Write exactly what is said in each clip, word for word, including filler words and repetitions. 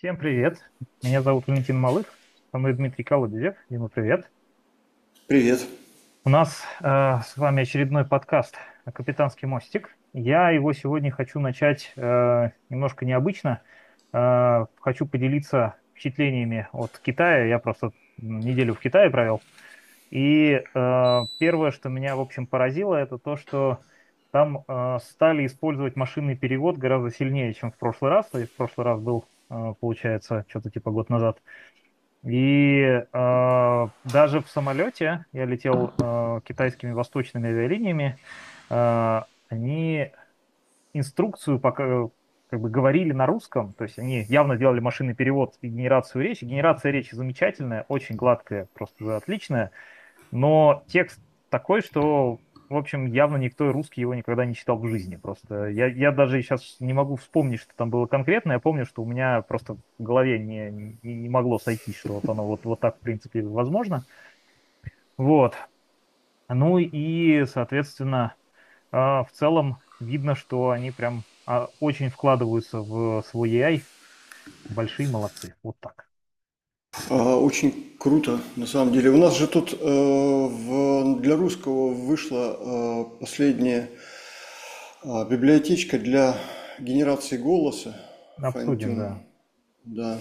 Всем привет. Меня зовут Валентин Малых. Со мной Дмитрий Колодезев. Дима, привет. Привет. У нас э, с вами очередной подкаст «Капитанский мостик». Я его сегодня хочу начать э, немножко необычно. Э, хочу поделиться впечатлениями от Китая. Я просто неделю в Китае провел. И э, первое, что меня, в общем, поразило, это то, что там э, стали использовать машинный перевод гораздо сильнее, чем в прошлый раз. То есть в прошлый раз был, э, получается, что-то типа год назад. И э, даже в самолете я летел э, китайскими восточными авиалиниями. э, Они инструкцию пока как бы говорили на русском, то есть они явно делали машинный перевод и генерацию речи. Генерация речи замечательная, очень гладкая, просто отличная. Но текст такой, что, в общем, явно никто русский его никогда не читал в жизни. Просто я, я даже сейчас не могу вспомнить, что там было конкретно. Я помню, что у меня просто в голове не, не, не могло сойтись, что вот оно вот, вот так, в принципе, возможно. Вот. Ну и, соответственно, а, в целом видно, что они прям а, очень вкладываются в свой A I. Большие молодцы. Вот так. А, Очень круто, на самом деле. У нас же тут э, в- для русского вышла э, последняя а, библиотечка для генерации голоса. Обсудим, Fine-tune. да. Да.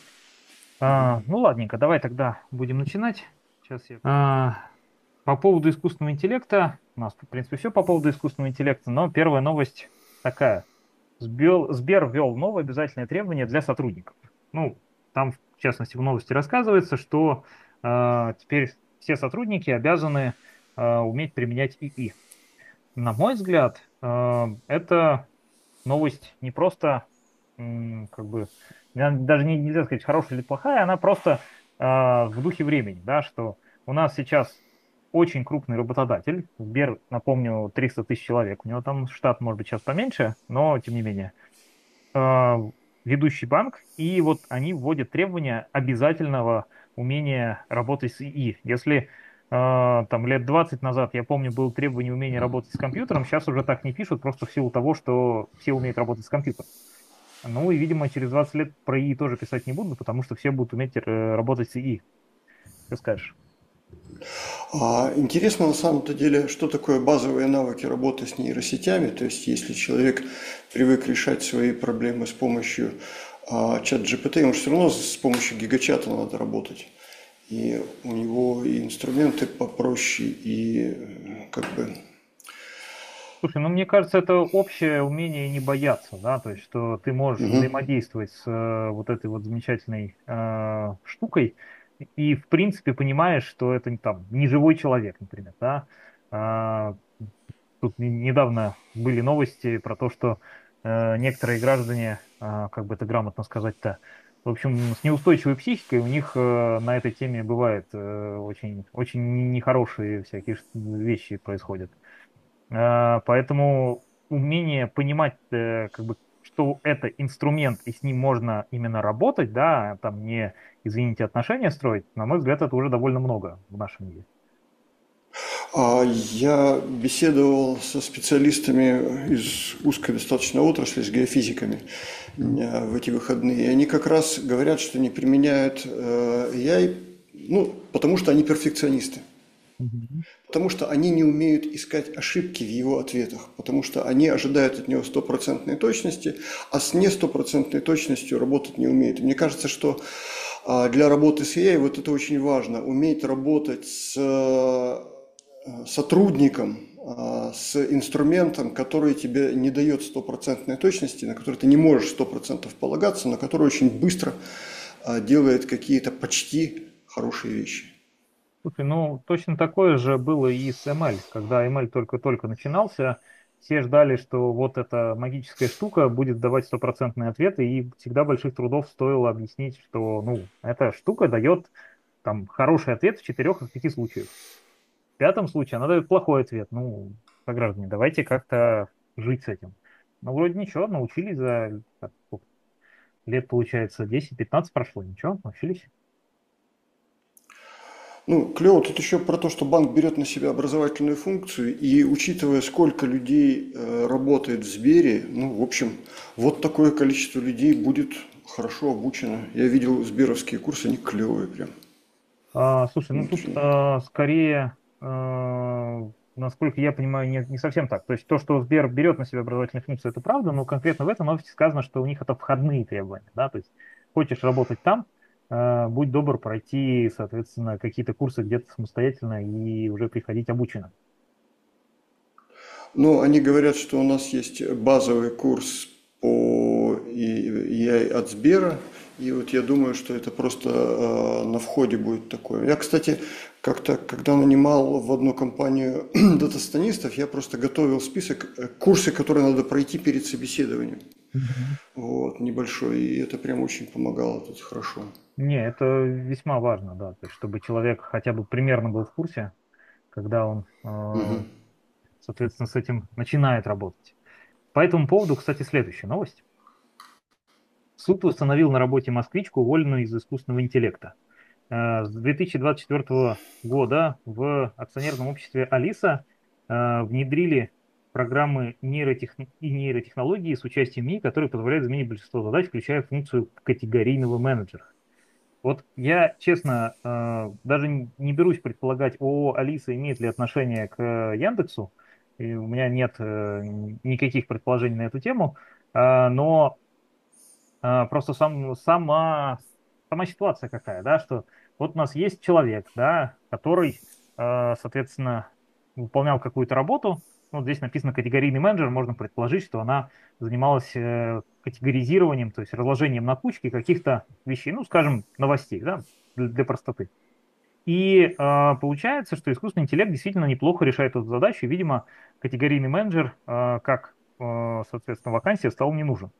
А, ну, ладненько, давай тогда будем начинать. Сейчас я... А, по поводу искусственного интеллекта, у нас, в принципе, все по поводу искусственного интеллекта, но первая новость такая. Сбер, Сбер ввел новое обязательное требование для сотрудников. Ну, там, в частности, в новости рассказывается, что э, теперь все сотрудники обязаны э, уметь применять И И. На мой взгляд, э, это новость не просто, м, как бы, я даже не, нельзя сказать, хорошая или плохая, она просто э, в духе времени, да, что у нас сейчас очень крупный работодатель. Сбер, напомню, триста тысяч человек. У него там штат, может быть, сейчас поменьше, но тем не менее. Э, Ведущий банк, и вот они вводят требования обязательного умения работать с И И. Если э, там лет двадцать назад, я помню, было требование умения работать с компьютером, сейчас уже так не пишут, просто в силу того, что все умеют работать с компьютером. Ну и, видимо, через двадцать лет про И И тоже писать не будут, потому что все будут уметь э, работать с И И. Что скажешь? А интересно на самом-то деле, что такое базовые навыки работы с нейросетями. То есть, если человек привык решать свои проблемы с помощью а, чат G P T, ему же все равно с помощью гигачата надо работать. И у него и инструменты попроще, и э, как бы... Слушай, ну мне кажется, это общее умение не бояться, да, то есть что ты можешь Мгм. взаимодействовать с э, вот этой вот замечательной э, штукой и, в принципе, понимаешь, что это не там не живой человек, например, да. А, тут не- недавно были новости про то, что э, некоторые граждане, а, как бы это грамотно сказать-то, в общем, с неустойчивой психикой у них э, на этой теме бывает э, очень, очень нехорошие всякие ш- вещи происходят. А, Поэтому умение понимать, э, как бы, что это инструмент, и с ним можно именно работать, да, там не, извините, отношения строить, на мой взгляд, это уже довольно много в нашем мире. А я беседовал со специалистами из узкой достаточно отрасли, с геофизиками Мгм. э, в эти выходные. И они как раз говорят, что не применяют э, A I, ну, потому что они перфекционисты. Мгм. Потому что они не умеют искать ошибки в его ответах, потому что они ожидают от него стопроцентной точности, а с не стопроцентной точностью работать не умеют. И мне кажется, что а, для работы с A I вот это очень важно, уметь работать с э, сотрудником, а, с инструментом, который тебе не дает стопроцентной точности, на который ты не можешь сто процентов полагаться, но который очень быстро а, делает какие-то почти хорошие вещи. Слушай, ну точно такое же было и с эм эль. Когда эм эль только-только начинался, все ждали, что вот эта магическая штука будет давать стопроцентные ответы, и всегда больших трудов стоило объяснить, что, ну, эта штука дает там хороший ответ в четырех из пяти случаях. В пятом случае она дает плохой ответ. Ну, сограждане, давайте как-то жить с этим. Ну, вроде ничего, научились за так, сколько лет, получается, десять пятнадцать прошло, ничего, научились. Ну, клево тут еще про то, что банк берет на себя образовательную функцию, и учитывая, сколько людей э, работает в Сбере, ну, в общем, вот такое количество людей будет хорошо обучено. Я видел сберовские курсы, они клевые прям. А, слушай, ну тут Очень. а, скорее, а, насколько я понимаю, не, не совсем так. То есть то, что Сбер берет на себя образовательные функции, это правда, но конкретно в этом офисе сказано, что у них это входные требования. Да? То есть хочешь работать там, а, будь добр пройти, соответственно, какие-то курсы где-то самостоятельно и уже приходить обученным. Но они говорят, что у нас есть базовый курс по и- A I от Сбера, и вот я думаю, что это просто э, на входе будет такое. Я, кстати, как-то, когда нанимал в одну компанию дата-станистов, я просто готовил список э, курсы, которые надо пройти перед собеседованием. Мгм. Вот, небольшой, и это прям очень помогало тут хорошо. Не, это весьма важно, да, то есть чтобы человек хотя бы примерно был в курсе, когда он, а, Мгм. соответственно, с этим начинает работать. По этому поводу, кстати, следующая новость. Суд установил на работе москвичку, уволенную из искусственного интеллекта. Э, С две тысячи двадцать четвёртого года в акционерном обществе «Алиса» э, внедрили программы нейротех... и нейротехнологии с участием ИИ, которые позволяют заменить большинство задач, включая функцию категорийного менеджера. Вот я, честно, э, даже н- не берусь предполагать, ООО «Алиса» имеет ли отношение к э, Яндексу, и у меня нет э, никаких предположений на эту тему, э, но а, просто сам, сама, сама ситуация какая, да, что вот у нас есть человек, да, который, а, соответственно, выполнял какую-то работу, ну, здесь написано категорийный менеджер, можно предположить, что она занималась э, категоризированием, то есть разложением на кучки каких-то вещей, ну, скажем, новостей, да, для, для простоты. И а, получается, что искусственный интеллект действительно неплохо решает эту задачу, и, видимо, категорийный менеджер, а, как, а, соответственно, вакансия, стал не нужен.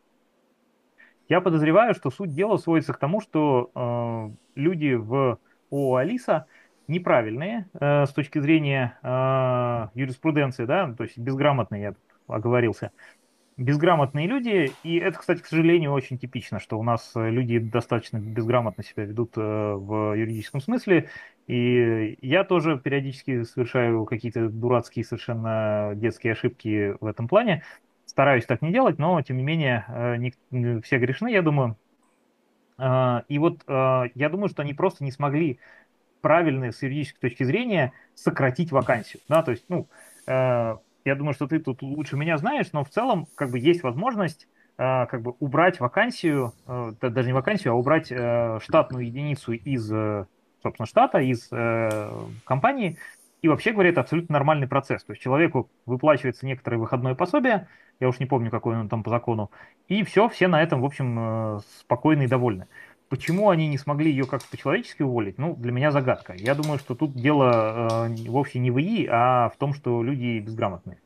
Я подозреваю, что суть дела сводится к тому, что э, люди в ООО «Алиса» неправильные э, с точки зрения э, юриспруденции, да, то есть безграмотные, я тут оговорился, безграмотные люди, и это, кстати, к сожалению, очень типично, что у нас э, люди достаточно безграмотно себя ведут э, в юридическом смысле, и я тоже периодически совершаю какие-то дурацкие, совершенно детские ошибки в этом плане. Стараюсь так не делать, но, тем не менее, э, не, не все грешны, я думаю. А, И вот э, я думаю, что они просто не смогли правильно с юридической точки зрения сократить вакансию. Да, то есть, ну, э, я думаю, что ты тут лучше меня знаешь, но в целом как бы есть возможность э, как бы убрать вакансию, э, да- даже не вакансию, а убрать э, штатную единицу из, э, собственно, штата, из э, компании. И вообще говоря, это абсолютно нормальный процесс. То есть человеку выплачивается некоторое выходное пособие, я уж не помню, какой он там по закону, и все, все на этом, в общем, э, спокойны и довольны. Почему они не смогли ее как-то по-человечески уволить? Ну, для меня загадка. Я думаю, что тут дело э, вовсе не в ИИ, а в том, что люди безграмотные.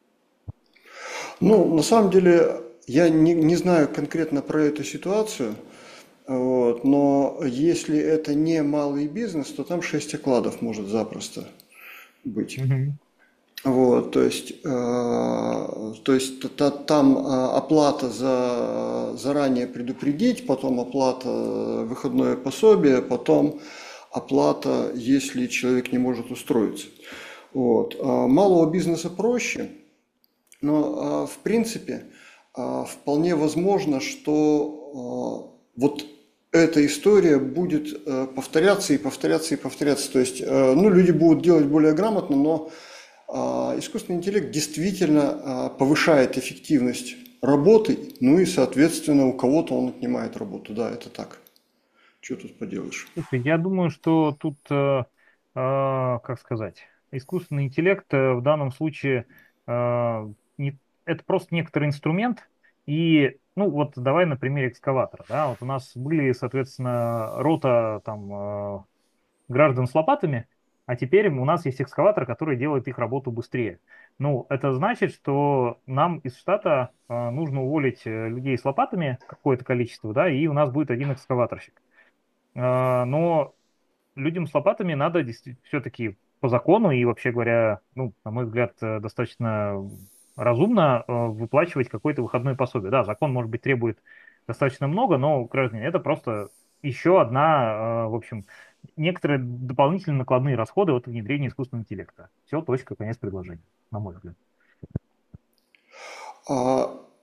Ну, на самом деле, я не, не знаю конкретно про эту ситуацию, вот, но если это не малый бизнес, то там шесть окладов может запросто быть. Мгм. Вот, то есть, э, то есть та- та- там э, оплата за заранее предупредить, потом оплата э, выходное пособие, потом оплата, если человек не может устроиться. Вот. А малого бизнеса проще, но а, в принципе а, вполне возможно, что а, вот эта история будет э, повторяться и повторяться и повторяться. То есть, э, ну, люди будут делать более грамотно, но а, искусственный интеллект действительно а, повышает эффективность работы, ну и, соответственно, у кого-то он отнимает работу. Да, это так. Что тут поделаешь? Слушай, я думаю, что тут, э, э, как сказать, искусственный интеллект э, в данном случае э, не- это просто некоторый инструмент. И, ну, вот давай на примере экскаватора, да, вот у нас были, соответственно, рота там э, граждан с лопатами, а теперь у нас есть экскаватор, который делает их работу быстрее. Ну, это значит, что нам из штата э, нужно уволить э, людей с лопатами, какое-то количество, да, и у нас будет один экскаваторщик. Э, но людям с лопатами надо все-таки по закону и, вообще говоря, ну, на мой взгляд, э, достаточно разумно э, выплачивать какое-то выходное пособие. Да, закон, может быть, требует достаточно много, но, граждане, это просто еще одна, э, в общем, некоторые дополнительные накладные расходы от внедрения искусственного интеллекта. Все, точка, конец предложения, на мой взгляд.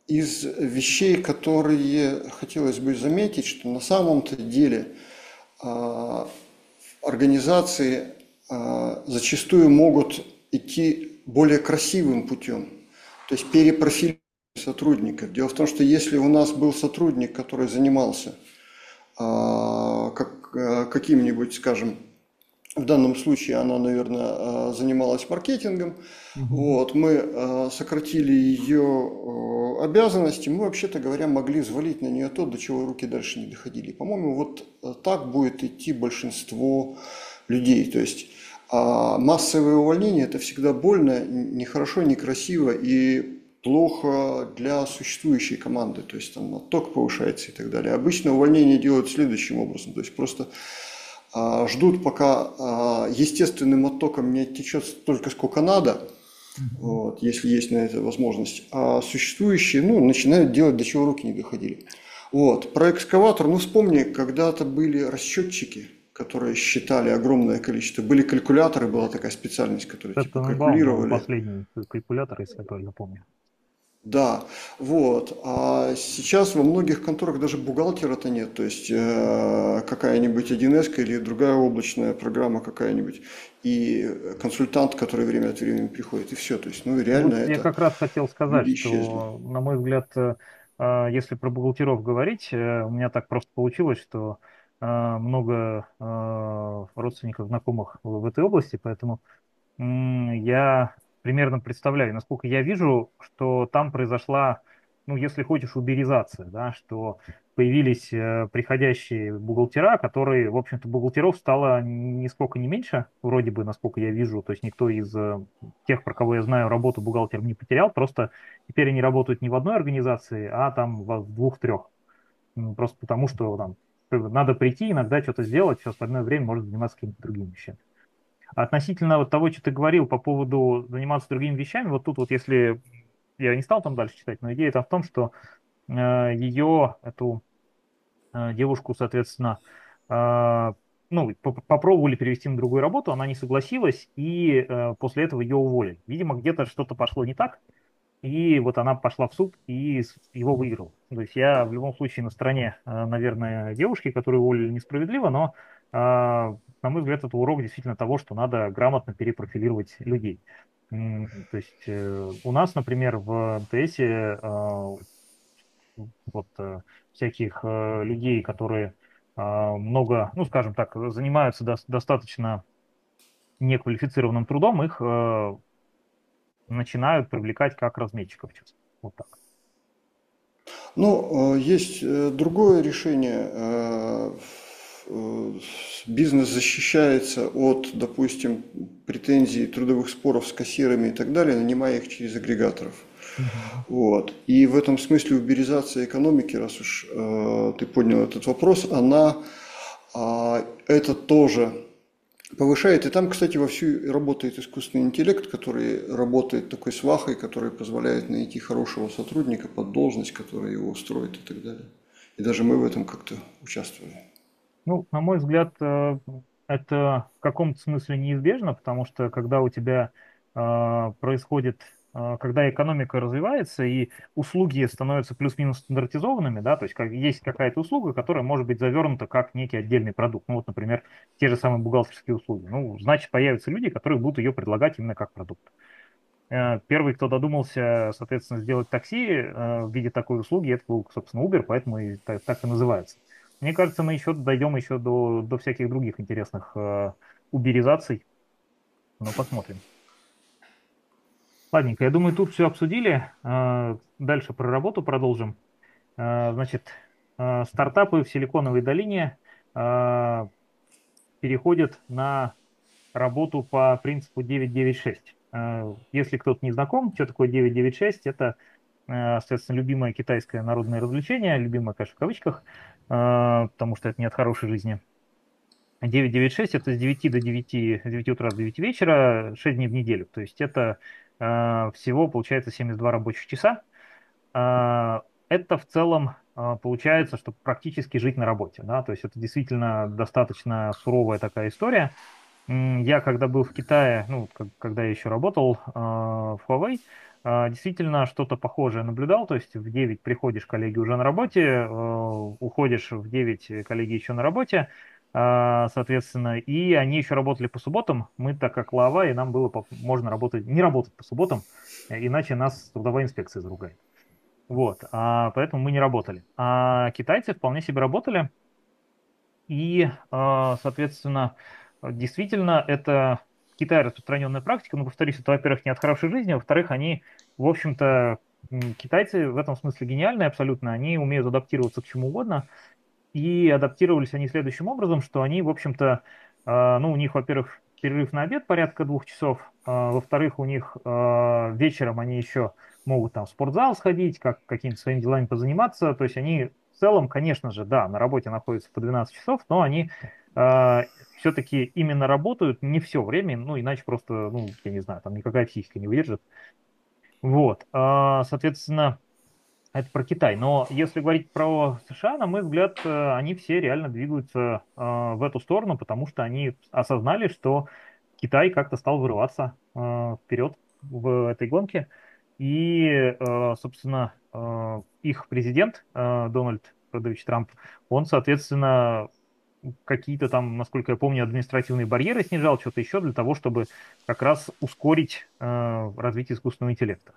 из вещей, которые хотелось бы заметить, что на самом-то деле а, организации а, зачастую могут идти более красивым путем, то есть перепрофилировать сотрудников. Дело в том, что если у нас был сотрудник, который занимался а, как, а, каким-нибудь, скажем, в данном случае она, наверное, занималась маркетингом. Мгм. Вот, мы сократили ее обязанности, мы, вообще-то говоря, могли взвалить на нее то, до чего руки дальше не доходили. По-моему, вот так будет идти большинство людей. То есть а массовое увольнение – это всегда больно, нехорошо, некрасиво и плохо для существующей команды. То есть там отток повышается и так далее. Обычно увольнение делают следующим образом. То есть просто а, ждут, пока а, естественным оттоком не оттечет столько, сколько надо, Мгм. вот, если есть на это возможность. А существующие, ну, начинают делать, до чего руки не доходили. Вот. Про экскаватор, ну, вспомни, когда-то были расчетчики, которые считали огромное количество. Были калькуляторы, была такая специальность, которая Это типа Тененбаум был калькулировали. последний калькулятор, если я правильно помню. Да, вот. А сейчас во многих конторах даже бухгалтера-то нет. То есть э, какая-нибудь один эс или другая облачная программа какая-нибудь. И консультант, который время от времени приходит. И все. То есть, ну, реально Вот я это как раз хотел сказать, люди исчезли. что, на мой взгляд, э, э, если про бухгалтеров говорить, э, у меня так просто получилось, что э, много э, родственников, знакомых в в этой области, поэтому М, я примерно представляю, насколько я вижу, что там произошла, ну, если хочешь, уберизация, да, что появились э, приходящие бухгалтера, которые, в общем-то, бухгалтеров стало нисколько не меньше, вроде бы, насколько я вижу, то есть никто из э, тех, про кого я знаю, работу бухгалтером не потерял, просто теперь они работают не в одной организации, а там в в двух-трех. М, Просто потому, что там как бы надо прийти, иногда что-то сделать, все остальное время может заниматься какими-то другими вещами. А относительно вот того, что ты говорил по поводу заниматься другими вещами, вот тут вот если я не стал там дальше читать, но идея там в том, что э, ее, эту э, девушку, соответственно, э, ну, по- попробовали перевести на другую работу, она не согласилась, и э, после этого ее уволили. Видимо, где-то что-то пошло не так, и вот она пошла в суд и с- его выиграла. То есть я в любом случае на стороне, э, наверное, девушки, которую уволили несправедливо, но, э, на мой взгляд, это урок действительно того, что надо грамотно перепрофилировать людей. М, То есть э, у нас, например, в МТС э, вот э, всяких э, людей, которые э, много, ну, скажем так, занимаются дос- достаточно неквалифицированным трудом, их э, начинают привлекать как разметчиков часто. Вот так. Ну, э, есть э, другое решение. Э, э, Бизнес защищается от, допустим, претензий, трудовых споров с кассирами и так далее, нанимая их через агрегаторов. Мгм. Вот. И в этом смысле уберизация экономики, раз уж э, ты поднял этот вопрос, она а, это тоже повышает. И там, кстати, вовсю работает искусственный интеллект, который работает такой свахой, который позволяет найти хорошего сотрудника под должность, которая его устроит и так далее. И даже мы в этом как-то участвовали. Ну, на мой взгляд, э, это в каком-то смысле неизбежно, потому что когда у тебя э, происходит, э, когда экономика развивается и услуги становятся плюс-минус стандартизованными, да, то есть как, есть какая-то услуга, которая может быть завернута как некий отдельный продукт. Ну вот, например, те же самые бухгалтерские услуги. Ну, значит, появятся люди, которые будут ее предлагать именно как продукт. Э, Первый, кто додумался, соответственно, сделать такси э, в виде такой услуги, это был, собственно, Uber, поэтому и так, так и называется. Мне кажется, мы еще дойдем еще до, до всяких других интересных э, уберизаций, но посмотрим. Ладненько, я думаю, тут все обсудили. Э, Дальше про работу продолжим. Э, Значит, э, стартапы в Силиконовой долине э, переходят на работу по принципу девять девять шесть. Э, Если кто-то не знаком, что такое девять девять шесть, это, э, соответственно, любимое китайское народное развлечение, любимое, конечно, в кавычках, э, потому что это не от хорошей жизни. девять девять шесть это с девяти до девяти, с девяти утра до девяти вечера, шесть дней в неделю. То есть это э, всего получается семьдесят два рабочих часа. Э, Это в целом э, получается, что практически жить на работе, да, то есть это действительно достаточно суровая такая история. М, Я когда был в Китае, ну, вот как- когда я еще работал а, в Huawei, а, действительно что-то похожее наблюдал. То есть в девять приходишь, коллеги уже на работе, э, уходишь в девять, э, коллеги еще на работе, а, соответственно, и они еще работали по субботам. Мы, так как Huawei, нам было по- можно работать, не работать по субботам, э, иначе нас трудовая инспекция заругает. Вот, а, поэтому мы не работали. А китайцы вполне себе работали. И, а, соответственно, действительно, это в Китае распространенная практика, но, повторюсь, это, во-первых, не от хорошей жизни, а во-вторых, они, в общем-то, м, китайцы в этом смысле гениальные абсолютно, они умеют адаптироваться к чему угодно, и адаптировались они следующим образом, что они, в общем-то, а, ну, у них, во-первых, перерыв на обед порядка двух часов, а, во-вторых, у них а, вечером они еще могут там в спортзал сходить, как какими-то своими делами позаниматься, то есть они в целом, конечно же, да, на работе находятся по двенадцать часов, но они все-таки именно работают не все время, ну, иначе просто, ну, я не знаю, там никакая психика не выдержит. Вот, а, соответственно, это про Китай. Но если говорить про США, на мой взгляд, э, они все реально двигаются э, в эту сторону, потому что они осознали, что Китай как-то стал вырываться э, вперед в этой гонке. И, э, собственно, э, их президент э, Дональд Фредович Трамп, он, соответственно, какие-то там, насколько я помню, административные барьеры снижал, что-то еще для того, чтобы как раз ускорить э, развитие искусственного интеллекта.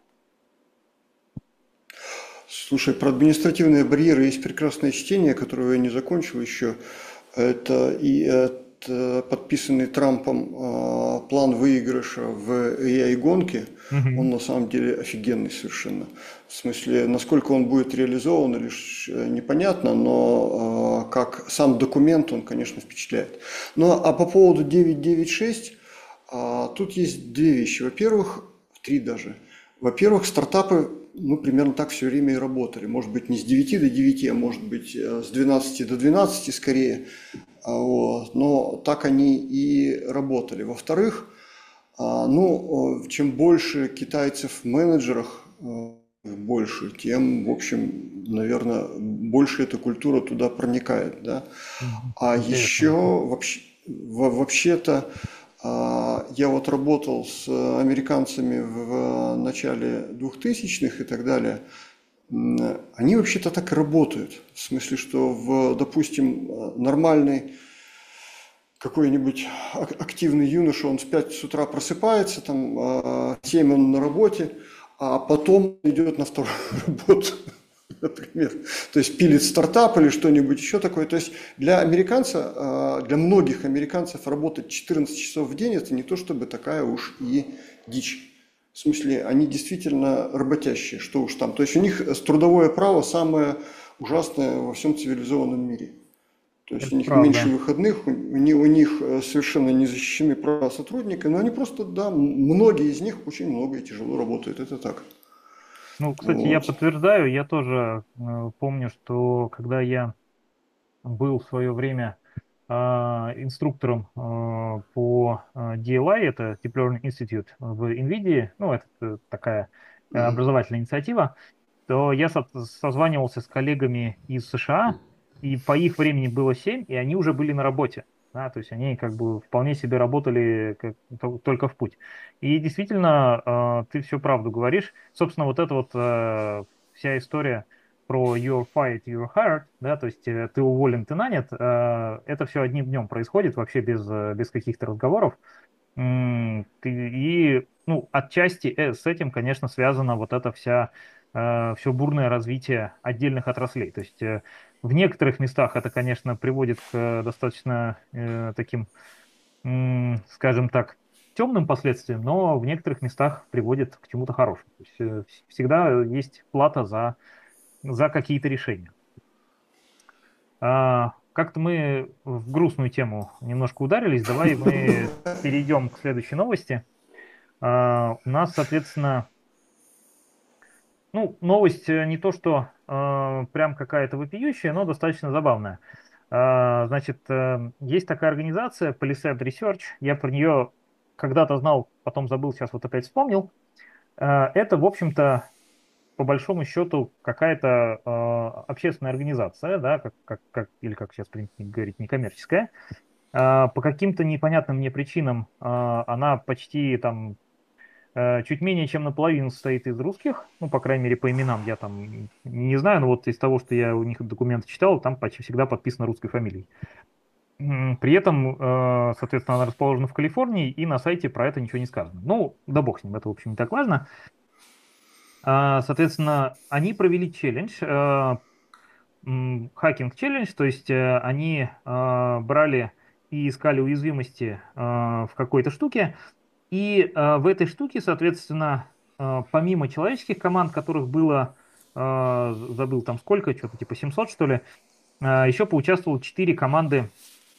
Слушай, про административные барьеры есть прекрасное чтение, которое я не закончил еще. Это и это подписанный Трампом а, план выигрыша в A I-гонке. Он Мгм. на самом деле офигенный совершенно. В смысле, насколько он будет реализован, лишь э, непонятно, но а, как сам документ он, конечно, впечатляет. Ну а по поводу девять девять шесть, а, тут есть две вещи. Во-первых, три даже. Во-первых, стартапы, ну, примерно так все время и работали. Может быть, не с девяти до девяти, а может быть, э, с двенадцати до двенадцати скорее. А, Вот. Но так они и работали. Во-вторых, а, ну, э, чем больше китайцев в менеджерах, э, больше, тем, в общем, наверное, больше эта культура туда проникает, да. Мгм. А еще Интересно. вообще, во- вообще-то а, я вот работал с американцами в начале двухтысячных и так далее. М, Они вообще-то так и работают. В смысле, что в, допустим, э, нормальный какой-нибудь ак- активный юноша, он в пять с утра просыпается, там а, в семь он на работе, а потом идет на вторую работу, например. То есть пилит стартап или что-нибудь еще такое. То есть для американца, а, для многих американцев работать четырнадцать часов в день это не то чтобы такая уж и дичь. В смысле, они действительно работящие, что уж там. То есть у них трудовое право самое ужасное во всем цивилизованном мире. То есть Это у них меньше правда. выходных, у, ни- у них э, совершенно не защищены права сотрудника, но они просто, да, м- многие из них очень много и тяжело работают, это так. Ну, кстати, я Вот. подтверждаю, я тоже э, помню, что когда я был в свое время а, инструктором а, по а, ди эл ай, это Deep Learning Institute в NVIDIA, ну, это э, такая э, образовательная инициатива, то я со- созванивался с коллегами из США, и по их времени было семь, и они уже были на работе. Да, то есть они как бы вполне себе работали как- тол- только в путь. И действительно, э, ты всю правду говоришь. Собственно, вот эта вот э, вся история про you're fired, you're hired, да, то есть э, ты уволен, ты нанят, э, это все одним днем происходит, вообще без, э, без каких-то разговоров. М, ты- И, ну, отчасти э, с этим, конечно, связано вот это вся, все бурное развитие отдельных отраслей. То есть э, в некоторых местах это, конечно, приводит к э, достаточно э, таким, м, скажем так, темным последствиям, но в некоторых местах приводит к чему-то хорошему. То есть э, вс- всегда есть плата за, за какие-то решения. А, как-то мы в грустную тему немножко ударились. Давай мы перейдем к следующей новости. А, у нас, соответственно, ну, новость э, не то, что э, прям какая-то вопиющая, но достаточно забавная. А, значит, э, есть такая организация Palisade Research. Я про нее когда-то знал, потом забыл, сейчас вот опять вспомнил. А, это, в общем-то, по большому счету какая-то э, общественная организация, да, как, как, как, или как сейчас принято говорить, некоммерческая. А, По каким-то непонятным мне причинам а, она почти там э, чуть менее чем наполовину состоит из русских, ну, по крайней мере, по именам я там не знаю, но вот из того, что я у них документы читал, там почти всегда подписано русской фамилией. М, При этом, э, соответственно, она расположена в Калифорнии, и на сайте про это ничего не сказано. Ну, да бог с ним, это, в общем, не так важно. А, Соответственно, они провели челлендж, э, м, хакинг челлендж, то есть э, они э, брали и искали уязвимости э, в какой-то штуке, и э, в этой штуке, соответственно, э, помимо человеческих команд, которых было, э, забыл там сколько, что-то типа семьсот, что ли, э, еще поучаствовало четыре команды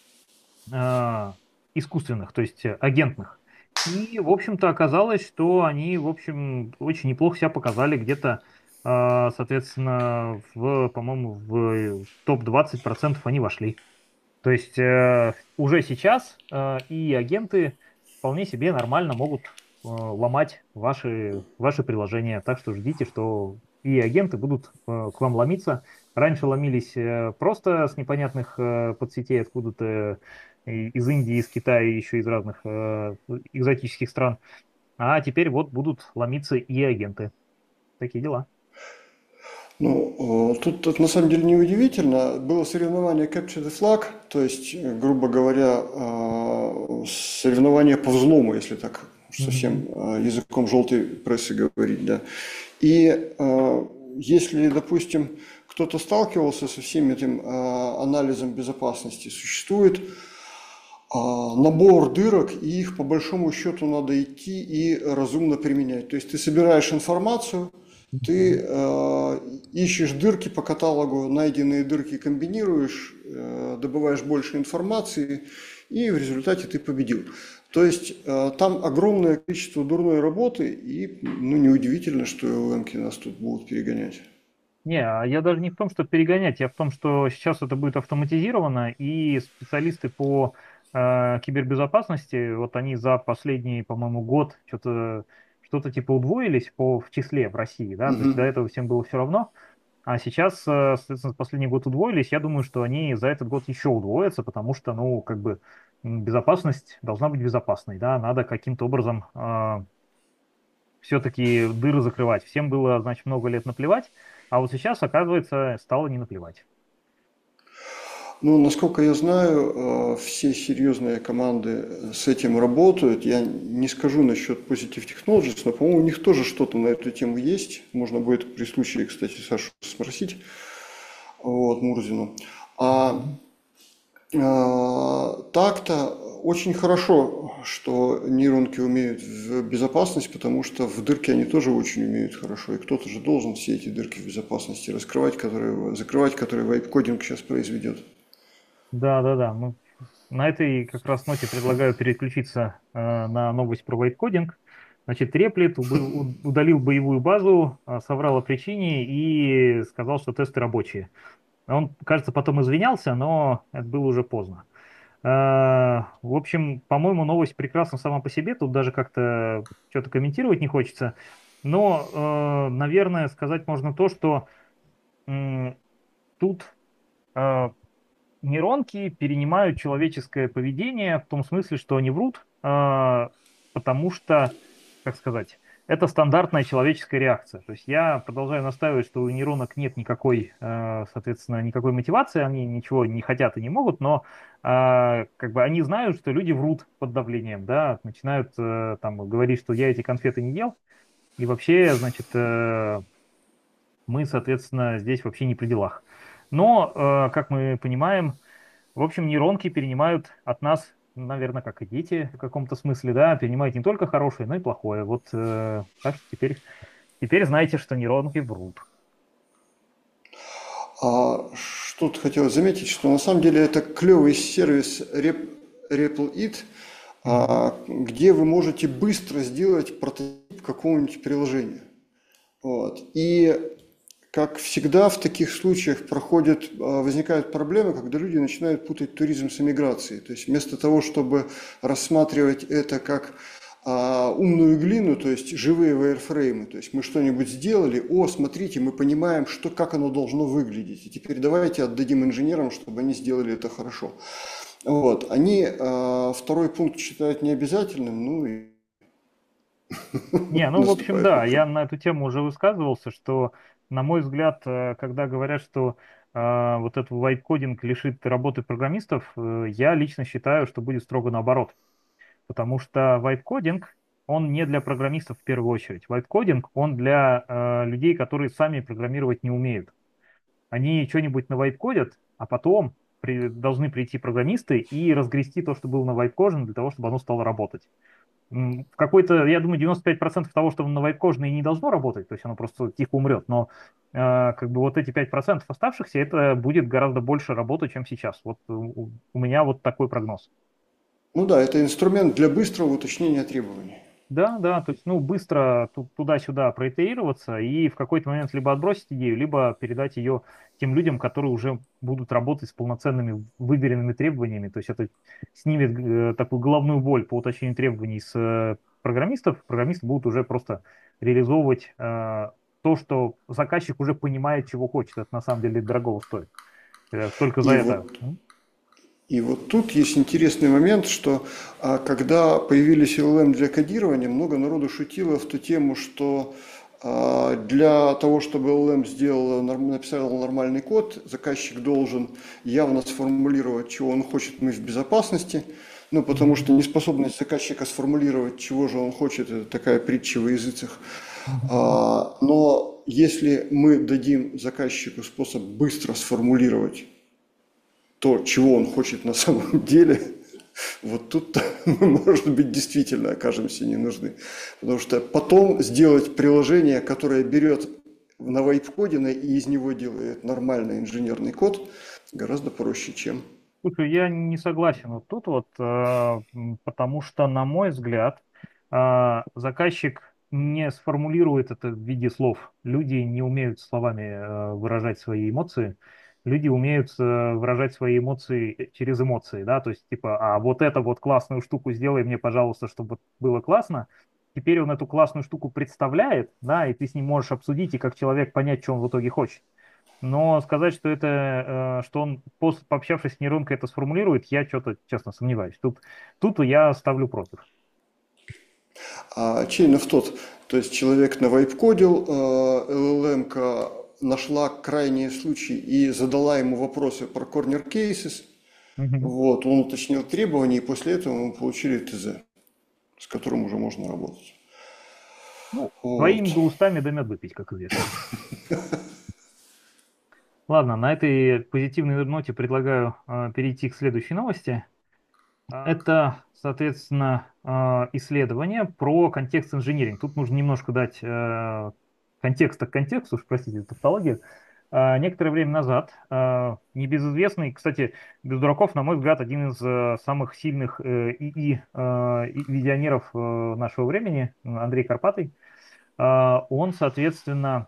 э, искусственных, то есть э, агентных. И, в общем-то, оказалось, что они, в общем, очень неплохо себя показали где-то, э, соответственно, в, по-моему, в топ двадцать процентов они вошли. То есть э, уже сейчас э, и агенты вполне себе нормально могут э, ломать ваши, ваши приложения. Так что ждите, что и агенты будут э, к вам ломиться. Раньше ломились э, просто с непонятных э, подсетей откуда-то и- из Индии, из Китая, и еще из разных э, экзотических стран. А теперь вот будут ломиться и агенты. Такие дела. Ну, э, тут, тут на самом деле неудивительно. Было соревнование Capture the Flag, то есть, э, грубо говоря, э, соревнование по взлому, если так уж совсем Мгм. э, языком желтой прессы говорить, да. И э, если, допустим, кто-то сталкивался со всем этим э, анализом безопасности, существует а, набор дырок, и их по большому счету надо идти и разумно применять. То есть ты собираешь информацию, ты Мгм. э, ищешь дырки по каталогу, найденные дырки комбинируешь, э, добываешь больше информации, и в результате ты победил. То есть э, там огромное количество дурной работы, и ну, неудивительно, что эл эм ки нас тут будут перегонять. Не, а я даже не в том, что перегонять, я в том, что сейчас это будет автоматизировано, и специалисты по э, кибербезопасности, вот они за последний, по-моему, год что-то что-то типа удвоились по, в числе в России, да, то есть до Мгм. этого всем было все равно, а сейчас, э, соответственно, последний год удвоились, я думаю, что они за этот год еще удвоятся, потому что, ну, как бы м, безопасность должна быть безопасной, да, надо каким-то образом все-таки дыры закрывать. Всем было, значит, много лет наплевать, а вот сейчас, оказывается, стало не наплевать. Ну, насколько я знаю, э, все серьезные команды с этим работают. Я не скажу насчет Positive Technologies, но, по-моему, у них тоже что-то на эту тему есть. Можно будет при случае, кстати, Сашу спросить, вот, Мурзину. А, Мгм. а, так-то очень хорошо, что нейронки умеют в безопасность, потому что в дырке они тоже очень умеют хорошо. И кто-то же должен все эти дырки в безопасности раскрывать, которые, закрывать, которые вайп-кодинг сейчас произведет. Да, да, да. Ну, на этой как раз ноте предлагаю переключиться э, на новость про вайп-кодинг. Значит, Треплет убыл- у- удалил боевую базу, э, соврал о причине и сказал, что тесты рабочие. Он, кажется, потом извинялся, но это было уже поздно. Э, В общем, по-моему, новость прекрасна сама по себе. Тут даже как-то что-то комментировать не хочется. Но, э, наверное, сказать можно то, что м, тут э, нейронки перенимают человеческое поведение в том смысле, что они врут, э, потому что, как сказать, это стандартная человеческая реакция. То есть я продолжаю настаивать, что у нейронок нет никакой, э, соответственно, никакой мотивации, они ничего не хотят и не могут, но э, как бы они знают, что люди врут под давлением, да, начинают э, там говорить, что я эти конфеты не ел, и вообще, значит, э, мы, соответственно, здесь вообще не при делах. Но, э, как мы понимаем, в общем, нейронки перенимают от нас, наверное, как и дети в каком-то смысле, да, перенимают не только хорошее, но и плохое. Вот, э, так что теперь, теперь знаете, что нейронки врут. А что-то хотелось заметить, что на самом деле это клевый сервис Rep- RepleIt, Мгм. а, где вы можете быстро сделать прототип какого-нибудь приложения. Вот. И как всегда в таких случаях проходят, а, возникают проблемы, когда люди начинают путать туризм с эмиграцией. То есть вместо того, чтобы рассматривать это как а, умную глину, то есть живые вайрфреймы, то есть мы что-нибудь сделали, о, смотрите, мы понимаем, что, как оно должно выглядеть, и теперь давайте отдадим инженерам, чтобы они сделали это хорошо. Вот, они э, второй пункт считают необязательным, ну и Не, ну, в общем, наступает да, я конфликт. на эту тему уже высказывался, что, на мой взгляд, э, когда говорят, что э, вот этот вайп-кодинг лишит работы программистов, э, я лично считаю, что будет строго наоборот. Потому что вайп-кодинг, он не для программистов в первую очередь. Вайп-кодинг, он для э, людей, которые сами программировать не умеют. Они что-нибудь на вайп-кодят, а потом при- должны прийти программисты и разгрести то, что было на вайп-коже, для того, чтобы оно стало работать. М, В какой-то, я думаю, девяносто пять процентов того, что на вайп-коже и не должно работать, то есть оно просто тихо умрет, но э, как бы вот эти пять процентов оставшихся, это будет гораздо больше работы, чем сейчас. Вот у, у меня вот такой прогноз. Ну да, это инструмент для быстрого уточнения требований. Да, да, то есть, ну, быстро ту- туда-сюда проитерироваться и в какой-то момент либо отбросить идею, либо передать ее тем людям, которые уже будут работать с полноценными выверенными требованиями. То есть это снимет э, такую головную боль по уточнению требований с э, программистов. Программисты будут уже просто реализовывать э, то, что заказчик уже понимает, чего хочет. Это на самом деле дорого стоит. Э, Только за И это. вот И вот тут есть интересный момент, что а, когда появились L L M для кодирования, много народу шутило в ту тему, что а, для того, чтобы L L M сделал, норм- написал нормальный код, заказчик должен явно сформулировать, чего он хочет мы в безопасности, ну, потому Мгм. что неспособность заказчика сформулировать, чего же он хочет, это такая притча во языцах. Мгм. А, но если мы дадим заказчику способ быстро сформулировать то, чего он хочет на самом деле, вот тут мы, может быть, действительно окажемся не нужны. Потому что потом сделать приложение, которое берет на вайп-кодине и из него делает нормальный инженерный код, гораздо проще, чем... Слушай, я не согласен вот тут вот, э, м, потому что, на мой взгляд, э, заказчик не сформулирует это в виде слов. Люди не умеют словами э, выражать свои эмоции. Люди умеют э, выражать свои эмоции через эмоции, да, то есть типа, а вот эту вот классную штуку сделай мне, пожалуйста, чтобы было классно. Теперь он эту классную штуку представляет, да, и ты с ним можешь обсудить и как человек понять, что он в итоге хочет. Но сказать, что это, э, что он, пос- пообщавшись с нейронкой, это сформулирует, я что-то, честно, сомневаюсь. Тут, тут я ставлю против. А chain of thought, то есть человек навайп-кодил, э, L L M-ка нашла крайние случаи и задала ему вопросы про corner cases, Мгм. вот, он уточнил требования, и после этого мы получили Т З, с которым уже можно работать. Ну, твоими Вот. бы устами да мед выпить, как известно. Ладно, на этой позитивной ноте предлагаю э, перейти к следующей новости. Это, соответственно, э, исследование про контекст инжиниринг. Тут нужно немножко дать э, контекста к контексту, уж простите за тавтологию. Э, Некоторое время назад э, небезызвестный, кстати, без дураков, на мой взгляд, один из э, самых сильных э, ИИ э, и визионеров э, нашего времени, Андрей Карпатый, э, он, соответственно,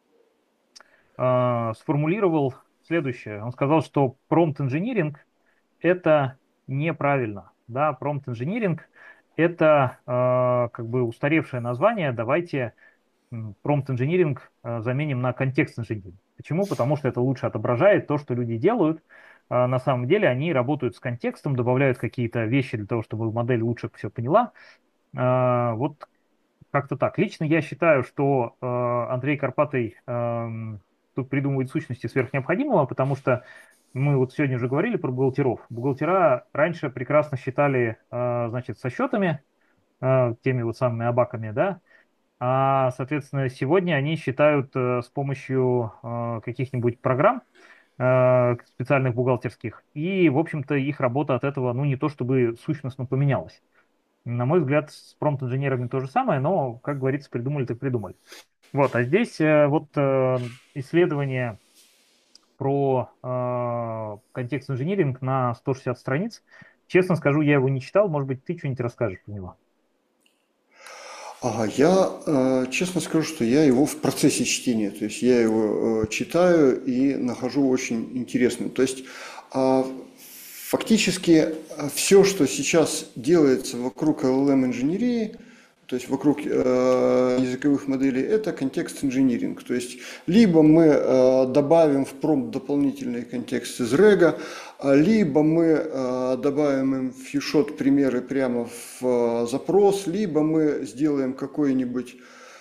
э, сформулировал следующее. Он сказал, что промпт-инжиниринг это неправильно. Да, промпт-инжиниринг это э, как бы устаревшее название. Давайте промпт-инжиниринг э, заменим на контекст-инжиниринг. Почему? Потому что это лучше отображает то, что люди делают. А на самом деле они работают с контекстом, добавляют какие-то вещи для того, чтобы модель лучше все поняла. А, Вот как-то так. Лично я считаю, что э, Андрей Карпатый эм, тут придумывает сущности сверх необходимого, потому что мы вот сегодня уже говорили про бухгалтеров. Бухгалтера раньше прекрасно считали, э, значит, со счетами, э, теми вот самыми абаками, да, а, соответственно, сегодня они считают э, с помощью э, каких-нибудь программ э, специальных бухгалтерских, и, в общем-то, их работа от этого, ну, не то чтобы сущностно поменялась. На мой взгляд, с промпт-инженерами то же самое, но, как говорится, придумали так придумали. Вот, а здесь э, вот э, исследование про э, контекст инжиниринг на сто шестьдесят страниц. Честно скажу, я его не читал, может быть, ты что-нибудь расскажешь про него. Ага, я э, честно скажу, что я его в процессе чтения, то есть я его э, читаю и нахожу очень интересным. То есть а, фактически все, что сейчас делается вокруг L L M-инженерии, то есть вокруг э, языковых моделей, это контекст-инжиниринг. То есть либо мы э, добавим в промпт дополнительный контекст из рега, а либо мы э, а, добавим им фьюшот примеры прямо в а, запрос, либо мы сделаем какой-нибудь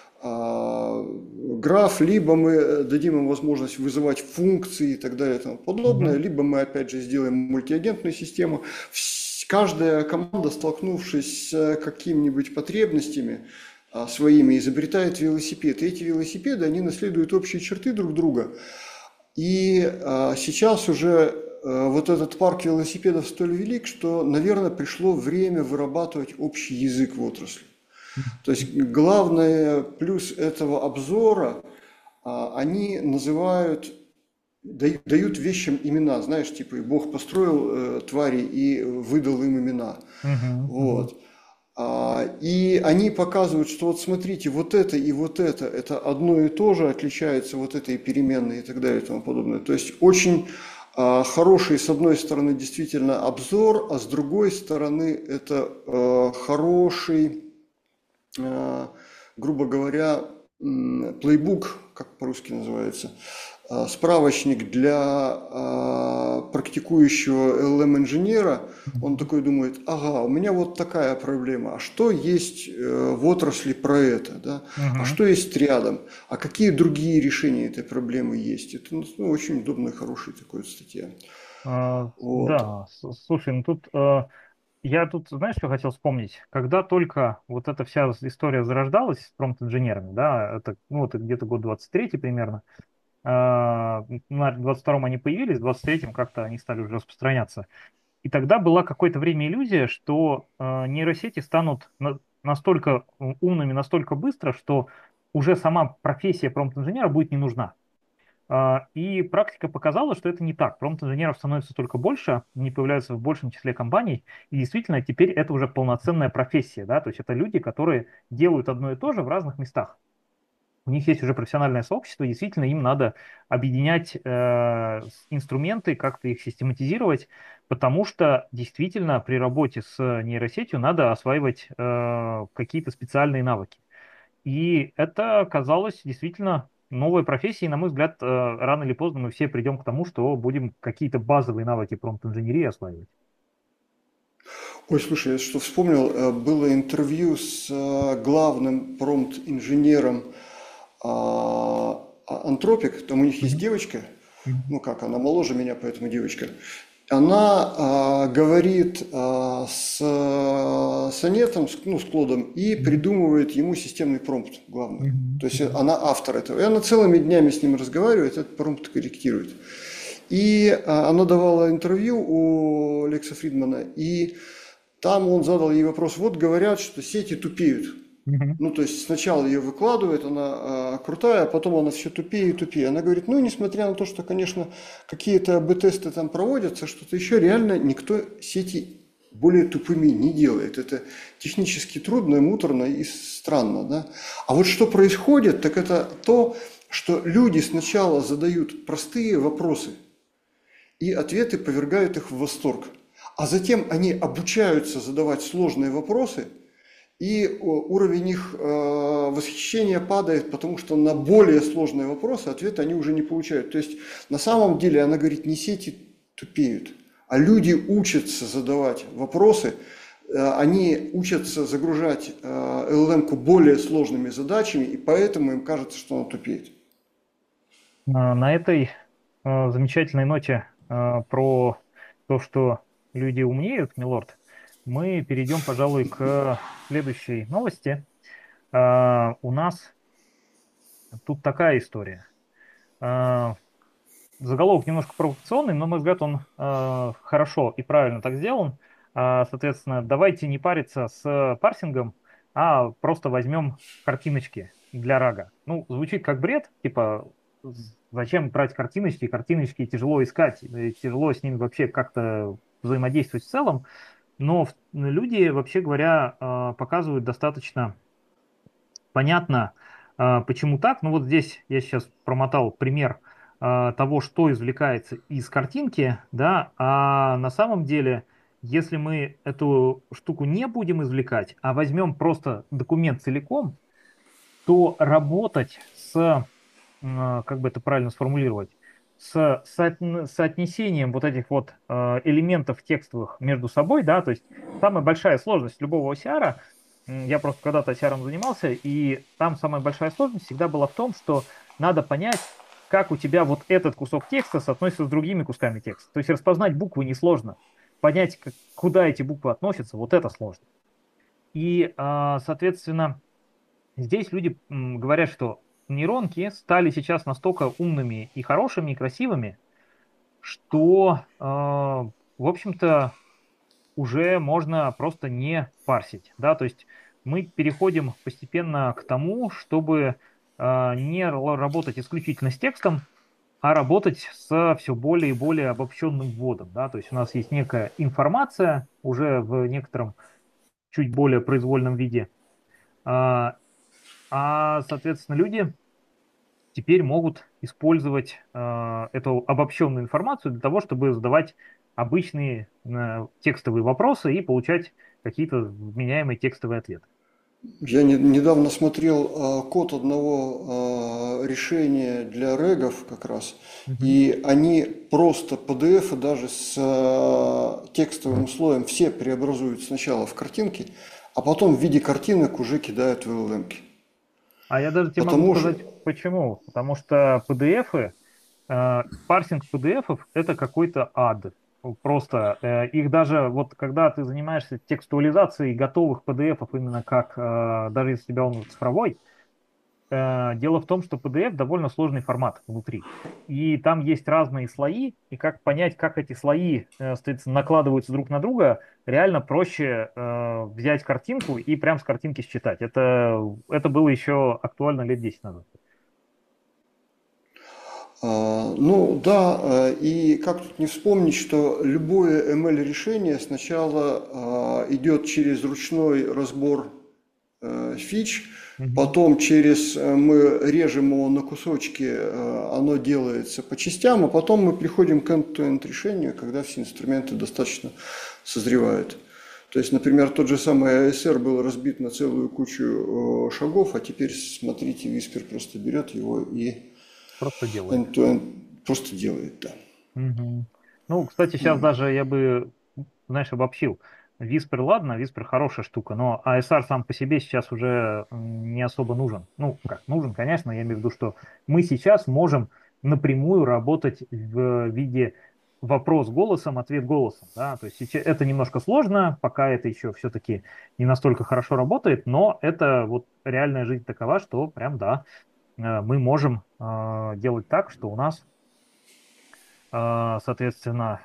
а, граф, либо мы дадим им возможность вызывать функции и так далее и тому подобное, Мгм. либо мы опять же сделаем мультиагентную систему. Вс- Каждая команда, столкнувшись с какими-нибудь потребностями а, своими, изобретает велосипед. И эти велосипеды, они наследуют общие черты друг друга. И а, сейчас уже а, вот этот парк велосипедов столь велик, что, наверное, пришло время вырабатывать общий язык в отрасли. То есть главное плюс этого обзора, а, они называют, дают, дают вещам имена, знаешь, типа и Бог построил э, твари и выдал им имена. Мгм. Мгм. Вот. А, И они показывают, что вот смотрите, вот это и вот это, это одно и то же, отличается вот этой переменной и так далее и тому подобное. То есть очень а, хороший, с одной стороны, действительно обзор, а с другой стороны, это а, хороший, а, грубо говоря, м, плейбук, как по-русски называется, а, справочник для а, практикующего L L M-инженера. Он такой думает, ага, у меня вот такая проблема, а что есть э, в отрасли про это, да? А Мгм. что есть рядом, а какие другие решения этой проблемы есть. Это ну, очень удобная, хорошая такая вот статья. А, Вот. да, с- слушай, ну тут э, я тут, знаешь, что хотел вспомнить? Когда только вот эта вся история зарождалась с промпт-инженерами, да, это, ну, это где-то год двадцать третий примерно, а, на двадцать втором они появились, в двадцать третьем как-то они стали уже распространяться. И тогда была какое-то время иллюзия, что э, нейросети станут на- настолько умными, настолько быстро, что уже сама профессия промпт-инженера будет не нужна. А, И практика показала, что это не так. Промпт-инженеров становится только больше, они появляются в большем числе компаний, и действительно теперь это уже полноценная профессия, да, то есть это люди, которые делают одно и то же в разных местах. У них есть уже профессиональное сообщество, и действительно им надо объединять э, с- инструменты, как-то их систематизировать, потому что действительно при работе с нейросетью надо осваивать э, какие-то специальные навыки. И это оказалось действительно новой профессией. На мой взгляд, э, рано или поздно мы все придем к тому, что будем какие-то базовые навыки промпт-инженерии осваивать. Ой, слушай, я что вспомнил, э, было интервью с э, главным промпт-инженером а, а- Антропик, там у них есть Мгм. девочка, Мгм. ну как, она моложе меня, поэтому девочка. Она а, говорит а, с, а, с Анетом, с, ну, с Клодом, и Мгм. придумывает ему системный промпт главный. Мгм. То есть Мгм. она автор этого. И она целыми днями с ним разговаривает, этот промпт корректирует. И а, она давала интервью у Лекса Фридмана, и там он задал ей вопрос, вот говорят, что сети тупеют. Мгм. Ну, то есть сначала ее выкладывает, она а, крутая, а потом она все тупее и тупее. Она говорит, ну, несмотря на то, что, конечно, какие-то эй би-тесты там проводятся, что-то еще реально никто сети более тупыми не делает. Это технически трудно, муторно и странно, да. А вот что происходит, так это то, что люди сначала задают простые вопросы, и ответы повергают их в восторг. А затем они обучаются задавать сложные вопросы, и уровень их э, восхищения падает, потому что на более сложные вопросы ответы они уже не получают. То есть на самом деле она говорит, не сети тупеют, а люди учатся задавать вопросы, э, они учатся загружать э, эл эл эм-ку более сложными задачами, и поэтому им кажется, что она тупеет. А, На этой э, замечательной ноте э, про то, что люди умнеют, милорд, мы перейдем, пожалуй, к следующей новости. А, У нас тут такая история. А, Заголовок немножко провокационный, но, на мой взгляд, он э, хорошо и правильно так сделан. А, соответственно, давайте не париться с парсингом, а просто возьмем картиночки для рага. Ну, звучит как бред, типа, з- зачем брать картиночки? Картиночки тяжело искать, и тяжело с ними вообще как-то взаимодействовать в целом, но в- люди, вообще говоря, э, показывают достаточно понятно, а, почему так. Ну вот здесь я сейчас промотал пример а, того, что извлекается из картинки, да, а на самом деле, если мы эту штуку не будем извлекать, а возьмем просто документ целиком, то работать с, а, как бы это правильно сформулировать, с соотн- соотнесением вот этих вот э, элементов текстовых между собой, да, то есть самая большая сложность любого O C R, м, я просто когда-то O C R занимался, и там самая большая сложность всегда была в том, что надо понять, как у тебя вот этот кусок текста соотносится с другими кусками текста. То есть распознать буквы несложно, понять, как- куда эти буквы относятся, вот это сложно. И, а, соответственно, здесь люди м, говорят, что нейронки стали сейчас настолько умными и хорошими, и красивыми, что, э, в общем-то, уже можно просто не парсить, да, то есть мы переходим постепенно к тому, чтобы э, не р- работать исключительно с текстом, а работать с все более и более обобщенным вводом, да, то есть у нас есть некая информация уже в некотором чуть более произвольном виде, а, а, соответственно, люди теперь могут использовать э, эту обобщенную информацию для того, чтобы задавать обычные э, текстовые вопросы и получать какие-то вменяемые текстовые ответы. Я не- недавно смотрел а, код одного а, решения для регов как раз, Мгм. и они просто P D F даже с а, текстовым условием все преобразуют сначала в картинки, а потом в виде картинок уже кидают в L L M-ки. А я даже тебе могу Потому сказать, что почему. Потому что P D F, э, парсинг P D F это какой-то ад. Просто э, их даже, вот когда ты занимаешься текстуализацией готовых P D F именно как, э, даже если у тебя он цифровой, Э, дело в том, что P D F довольно сложный формат внутри. И там есть разные слои, и как понять, как эти слои, э, соответственно, накладываются друг на друга, реально проще э, взять картинку и прям с картинки считать. Это, это было еще актуально лет десять назад. А, ну да, а, и как тут не вспомнить, что любое M L-решение сначала а, идет через ручной разбор э, фич, Мгм. потом через э, мы режем его на кусочки, э, оно делается по частям, а потом мы приходим к end-to-end решению, когда все инструменты достаточно созревают. То есть, например, тот же самый A S R был разбит на целую кучу э, шагов, а теперь, смотрите, Whisper просто берет его и Просто делает. end-to-end просто делает, да. Мгм. Ну, кстати, сейчас даже я бы, знаешь, обобщил. Whisper, ладно, Whisper хорошая штука, но A S R сам по себе сейчас уже м, не особо нужен. Ну, как, нужен, конечно, я имею в виду, что мы сейчас можем напрямую работать в виде вопрос голосом, ответ голосом, да, то есть сейчас это немножко сложно, пока это еще все-таки не настолько хорошо работает, но это вот реальная жизнь такова, что прям, да, э, мы можем э, делать так, что у нас а, соответственно,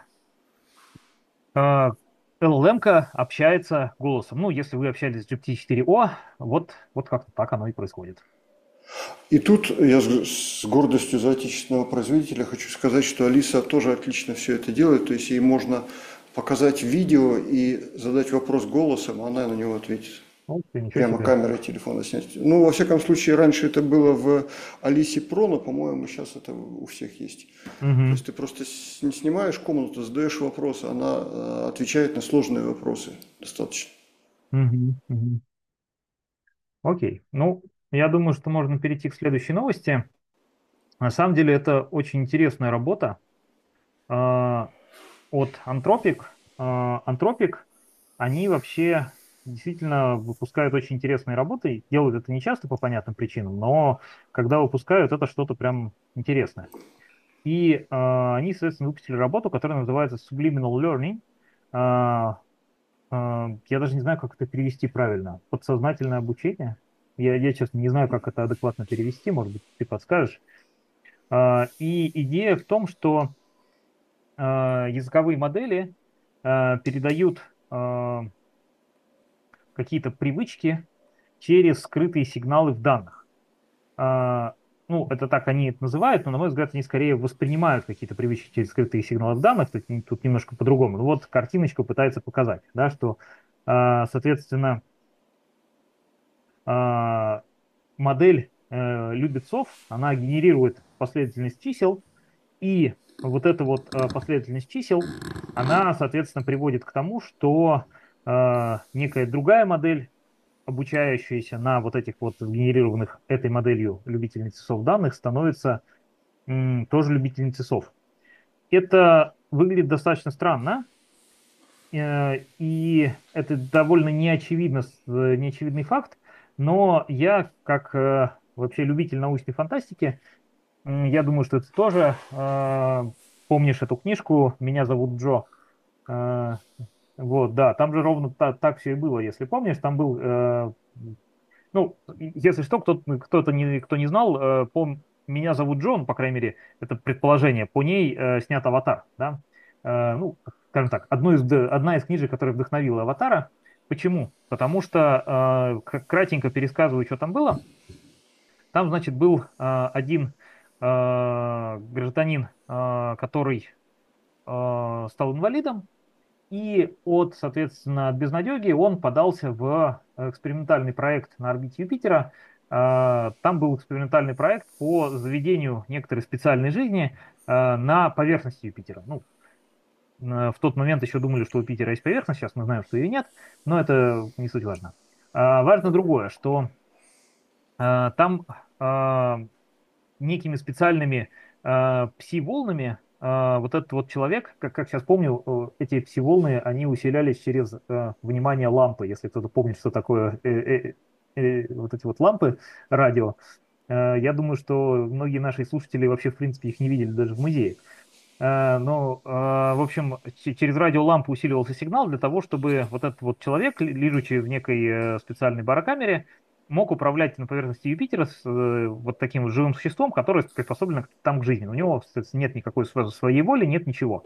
а, L L M-ка общается голосом. Ну, если вы общались с G P T четыре о, вот, вот как-то так оно и происходит. И тут я с с гордостью за отечественного производителя хочу сказать, что Алиса тоже отлично все это делает. То есть ей можно показать видео и задать вопрос голосом, а она на него ответит. Ну, ты ничего Прямо себе. камерой телефона снять. Ну, во всяком случае, раньше это было в Алисе Про, но, по-моему, сейчас это у всех есть. То Мгм. есть ты просто с- не снимаешь комнату, задаешь вопрос, она э, отвечает на сложные вопросы достаточно. Мгм. Мгм. Окей. Ну, я думаю, что можно перейти к следующей новости. На самом деле, это очень интересная работа а, от Anthropic. А, Anthropic, они вообще действительно выпускают очень интересные работы. Делают это не часто по понятным причинам, но когда выпускают, это что-то прям интересное. И а, они, соответственно, выпустили работу, которая называется Subliminal Learning. А, а, я даже не знаю, как это перевести правильно. Подсознательное обучение. Я, я, честно, не знаю, как это адекватно перевести. Может быть, ты подскажешь. А, и идея в том, что а, языковые модели а, передают а, какие-то привычки через скрытые сигналы в данных. а, ну, это так они это называют, но, на мой взгляд, они скорее воспринимают какие-то привычки через скрытые сигналы в данных, тут, не- тут немножко по-другому. Ну, вот картиночка пытается показать, да, что, а, соответственно, а, модель э, Любецов, она генерирует последовательность чисел, и вот эта вот а, последовательность чисел, она, соответственно, приводит к тому, что а, некая другая модель, обучающаяся на вот этих вот генерированных этой моделью любительниц часов данных, становится м, тоже любительницы сов. Это выглядит достаточно странно, э, и это довольно неочевидно, с- э, неочевидный факт, но я, как э, вообще любитель научной фантастики, м, я думаю, что ты тоже э, помнишь эту книжку «Меня зовут Джо». Э, вот, да, там же ровно та- так все и было, если помнишь, там был, э, ну, если что, кто-то, кто-то не, кто не знал, э, по «Меня зовут Джон», по крайней мере, это предположение, по ней э, снят «Аватар», да. Э, ну, скажем так, одно из, д- одна из книжек, которая вдохновила «Аватара». Почему? Потому что, э, к- кратенько пересказываю, что там было. Там, значит, был э, один э, гражданин, э, который э, стал инвалидом, и от, соответственно, от безнадеги он подался в экспериментальный проект на орбите Юпитера. А, Там был экспериментальный проект по заведению некоторой специальной жизни а, на поверхности Юпитера. Ну, на- в тот момент еще думали, что у Юпитера есть поверхность, сейчас мы знаем, что ее нет, но это не суть важно. А, Важно другое, что а, там а, некими специальными э, пси-волнами э, вот этот вот человек, как, как сейчас помню, э, эти пси-волны, они усилялись через э, внимание лампы, если кто-то помнит, что такое э, э, э, вот эти вот лампы радио. Э, я думаю, что многие наши слушатели вообще, в принципе, их не видели даже в музее. Э, но, э, в общем, ч- через радиолампу усиливался сигнал для того, чтобы вот этот вот человек, ли- лежачий в некой э, специальной барокамере, мог управлять на поверхности Юпитера с э, вот таким вот живым существом, которое приспособлено к- там к жизни. У него, соответственно, нет никакой сво- своей воли, нет ничего.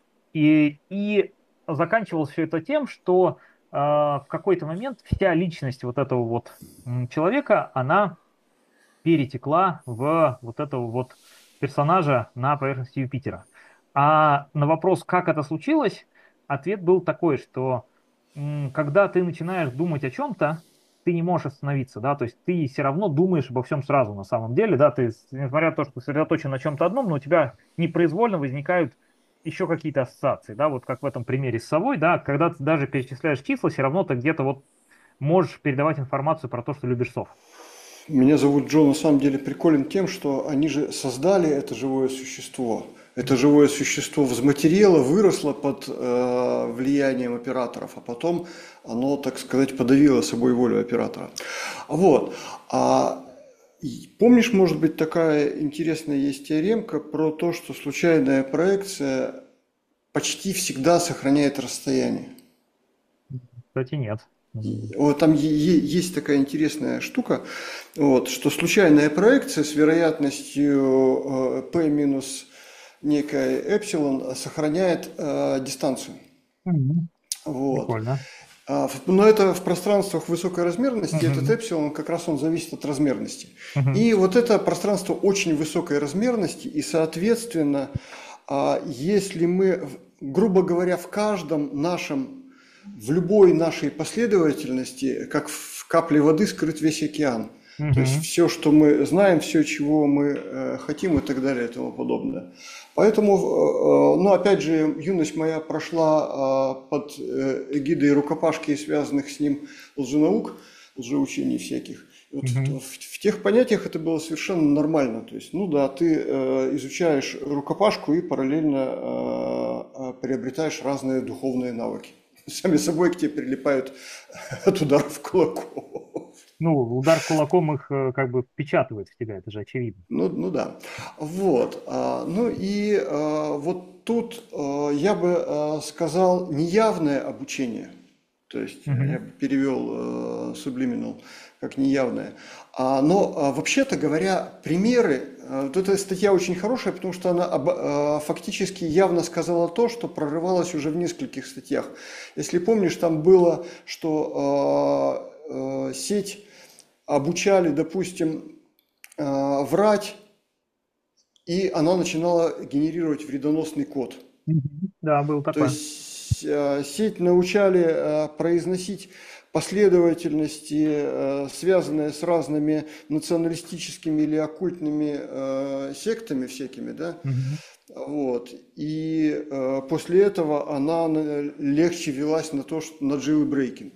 И, и заканчивалось все это тем, что э, в какой-то момент вся личность вот этого вот м, человека, она перетекла в вот этого вот персонажа на поверхности Юпитера. А на вопрос, как это случилось, ответ был такой, что м, когда ты начинаешь думать о чем-то, ты не можешь остановиться, да, то есть ты все равно думаешь обо всем сразу на самом деле, да, ты, с- несмотря на то, что ты сосредоточен на чем-то одном, но у тебя непроизвольно возникают еще какие-то ассоциации, да, вот как в этом примере с совой, да, когда ты даже перечисляешь числа, все равно ты где-то вот можешь передавать информацию про то, что любишь сов. Меня зовут Джо, на самом деле приколен тем, что они же создали это живое существо. Это живое существо взматерело, выросло под э, влиянием операторов, а потом оно, так сказать, подавило собой волю оператора. Вот. А и помнишь, может быть, такая интересная есть теоремка про то, что случайная проекция почти всегда сохраняет расстояние. Кстати, нет. И вот там е- е- есть такая интересная штука, вот, что случайная проекция с вероятностью э, p минус некая эпсилон сохраняет э, дистанцию. Мгм. Вот. Прикольно. А в- Но это в пространствах высокой размерности, этот Мгм. эпсилон как раз он зависит от размерности. Мгм. И вот это пространство очень высокой размерности, и, соответственно, а, если мы, в- грубо говоря, в каждом нашем, в любой нашей последовательности, как в капле воды, скрыт весь океан. То есть Мгм. все, что мы знаем, все, чего мы э, хотим и так далее и тому подобное. Поэтому, э, э, ну, опять же, юность моя прошла э, под э, эгидой рукопашки и связанных с ним лженаук, лжеучений всяких. И вот в, Мгм. в- в тех понятиях это было совершенно нормально. То есть, ну да, ты э, изучаешь рукопашку и параллельно э, э, приобретаешь разные духовные навыки. Сами собой к тебе прилипают от ударов кулаков. Ну, удар кулаком их э, как бы впечатывает в тебя, это же очевидно. Ну, ну да. Вот. а, Ну и а, вот тут а, я бы а, сказал неявное обучение. То есть Мгм. я бы перевел subliminal как неявное. А, но а, вообще-то говоря, примеры, а, вот эта статья очень хорошая, потому что она об- а, фактически явно сказала то, что прорывалось уже в нескольких статьях. Если помнишь, там было, что а, а, сеть обучали, допустим, а, врать, и она начинала генерировать вредоносный код. Мгм. Да, был То такой. есть э, сеть научали э, произносить последовательности, э, связанные с разными националистическими или оккультными э, сектами всякими, да, Мгм. вот. И э, после этого она на- легче велась на то, что на jailbreaking. То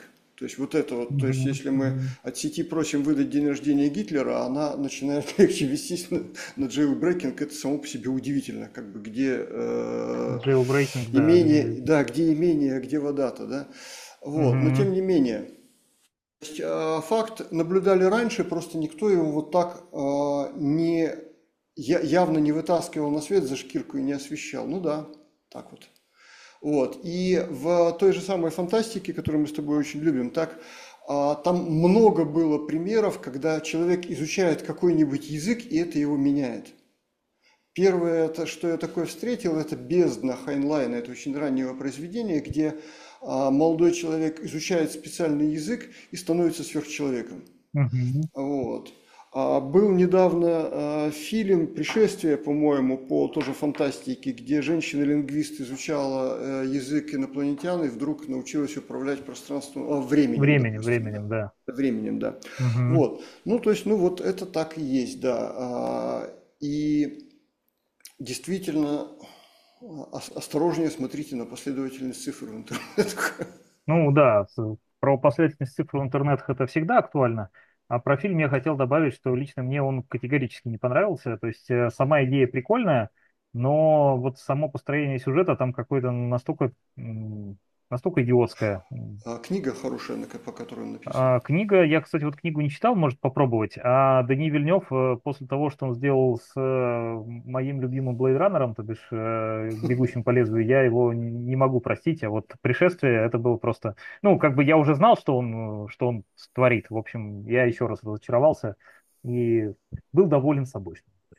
То есть вот это вот, то есть Мгм, если мы мгм. от сети просим выдать день рождения Гитлера, она начинает легче вестись на, на jailbreaking, это само по себе удивительно, как бы где э, Jailbreaking, да. имение, да, где имение, а где вода-то, да. Вот, но Мгм. тем не менее, то есть, э, факт наблюдали раньше, просто никто его вот так э, не, я- явно не вытаскивал на свет за шкирку и не освещал. Ну да, так вот. Вот. И в той же самой фантастике, которую мы с тобой очень любим, так, а, там много было примеров, когда человек изучает какой-нибудь язык, и это его меняет. Первое, это, что я такое встретил, это «Бездна» Хайнлайна. Это очень раннее произведение, где а, молодой человек изучает специальный язык и становится сверхчеловеком. Мгм. Вот. А был недавно а, фильм «Пришествие», по-моему, по тоже фантастике, где женщина-лингвист изучала э, язык инопланетян и вдруг научилась управлять пространством, а, временем, Временем, допустим, да. временем, да. Временем, да. Мгм. Вот. Ну, то есть, ну вот это так и есть, да. А, И действительно, а, ос- осторожнее смотрите на последовательность цифр в интернетах. Ну да, с- про последовательность цифр в интернетах это всегда актуально. А про фильм я хотел добавить, что лично мне он категорически не понравился. То есть э, сама идея прикольная, но вот само построение сюжета там какое-то настолько, м, настолько идиотское. А книга хорошая, на ко- по которой он написан. А, книга, я, кстати, вот книгу не читал, может попробовать. А Дени Вильнев, э, после того, что он сделал с э, моим любимым Блейд Раннером, то бишь э, «Бегущим по лезвию», я его не не могу простить. А вот «Пришествие» это было просто... Ну, как бы я уже знал, что он, э, что он творит. В общем, я еще раз разочаровался и был доволен собой.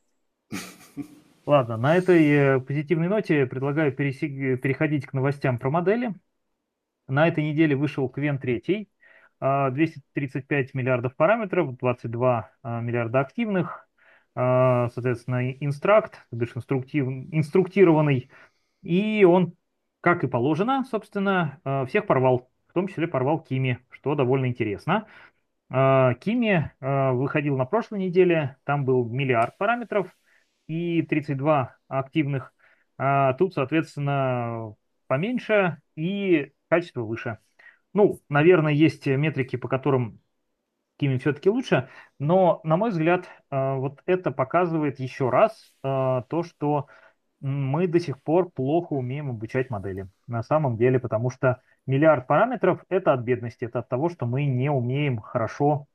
Ладно, на этой э, позитивной ноте предлагаю переси- переходить к новостям про модели. На этой неделе вышел Квен три, а, двести тридцать пять миллиардов параметров, двадцать два а, миллиарда активных, а, соответственно, инстракт, то бишь инструктив, инструктированный, и он, как и положено, собственно, а, всех порвал, в том числе порвал Кими, что довольно интересно. А, Кими а, выходил на прошлой неделе, там был миллиард параметров и тридцать два активных, а тут, соответственно, поменьше и качество выше. Ну, наверное, есть метрики, по которым Кими все-таки лучше, но, на мой взгляд, э, вот это показывает еще раз э, то, что мы до сих пор плохо умеем обучать модели. На самом деле, потому что миллиард параметров — это от бедности, это от того, что мы не умеем хорошо,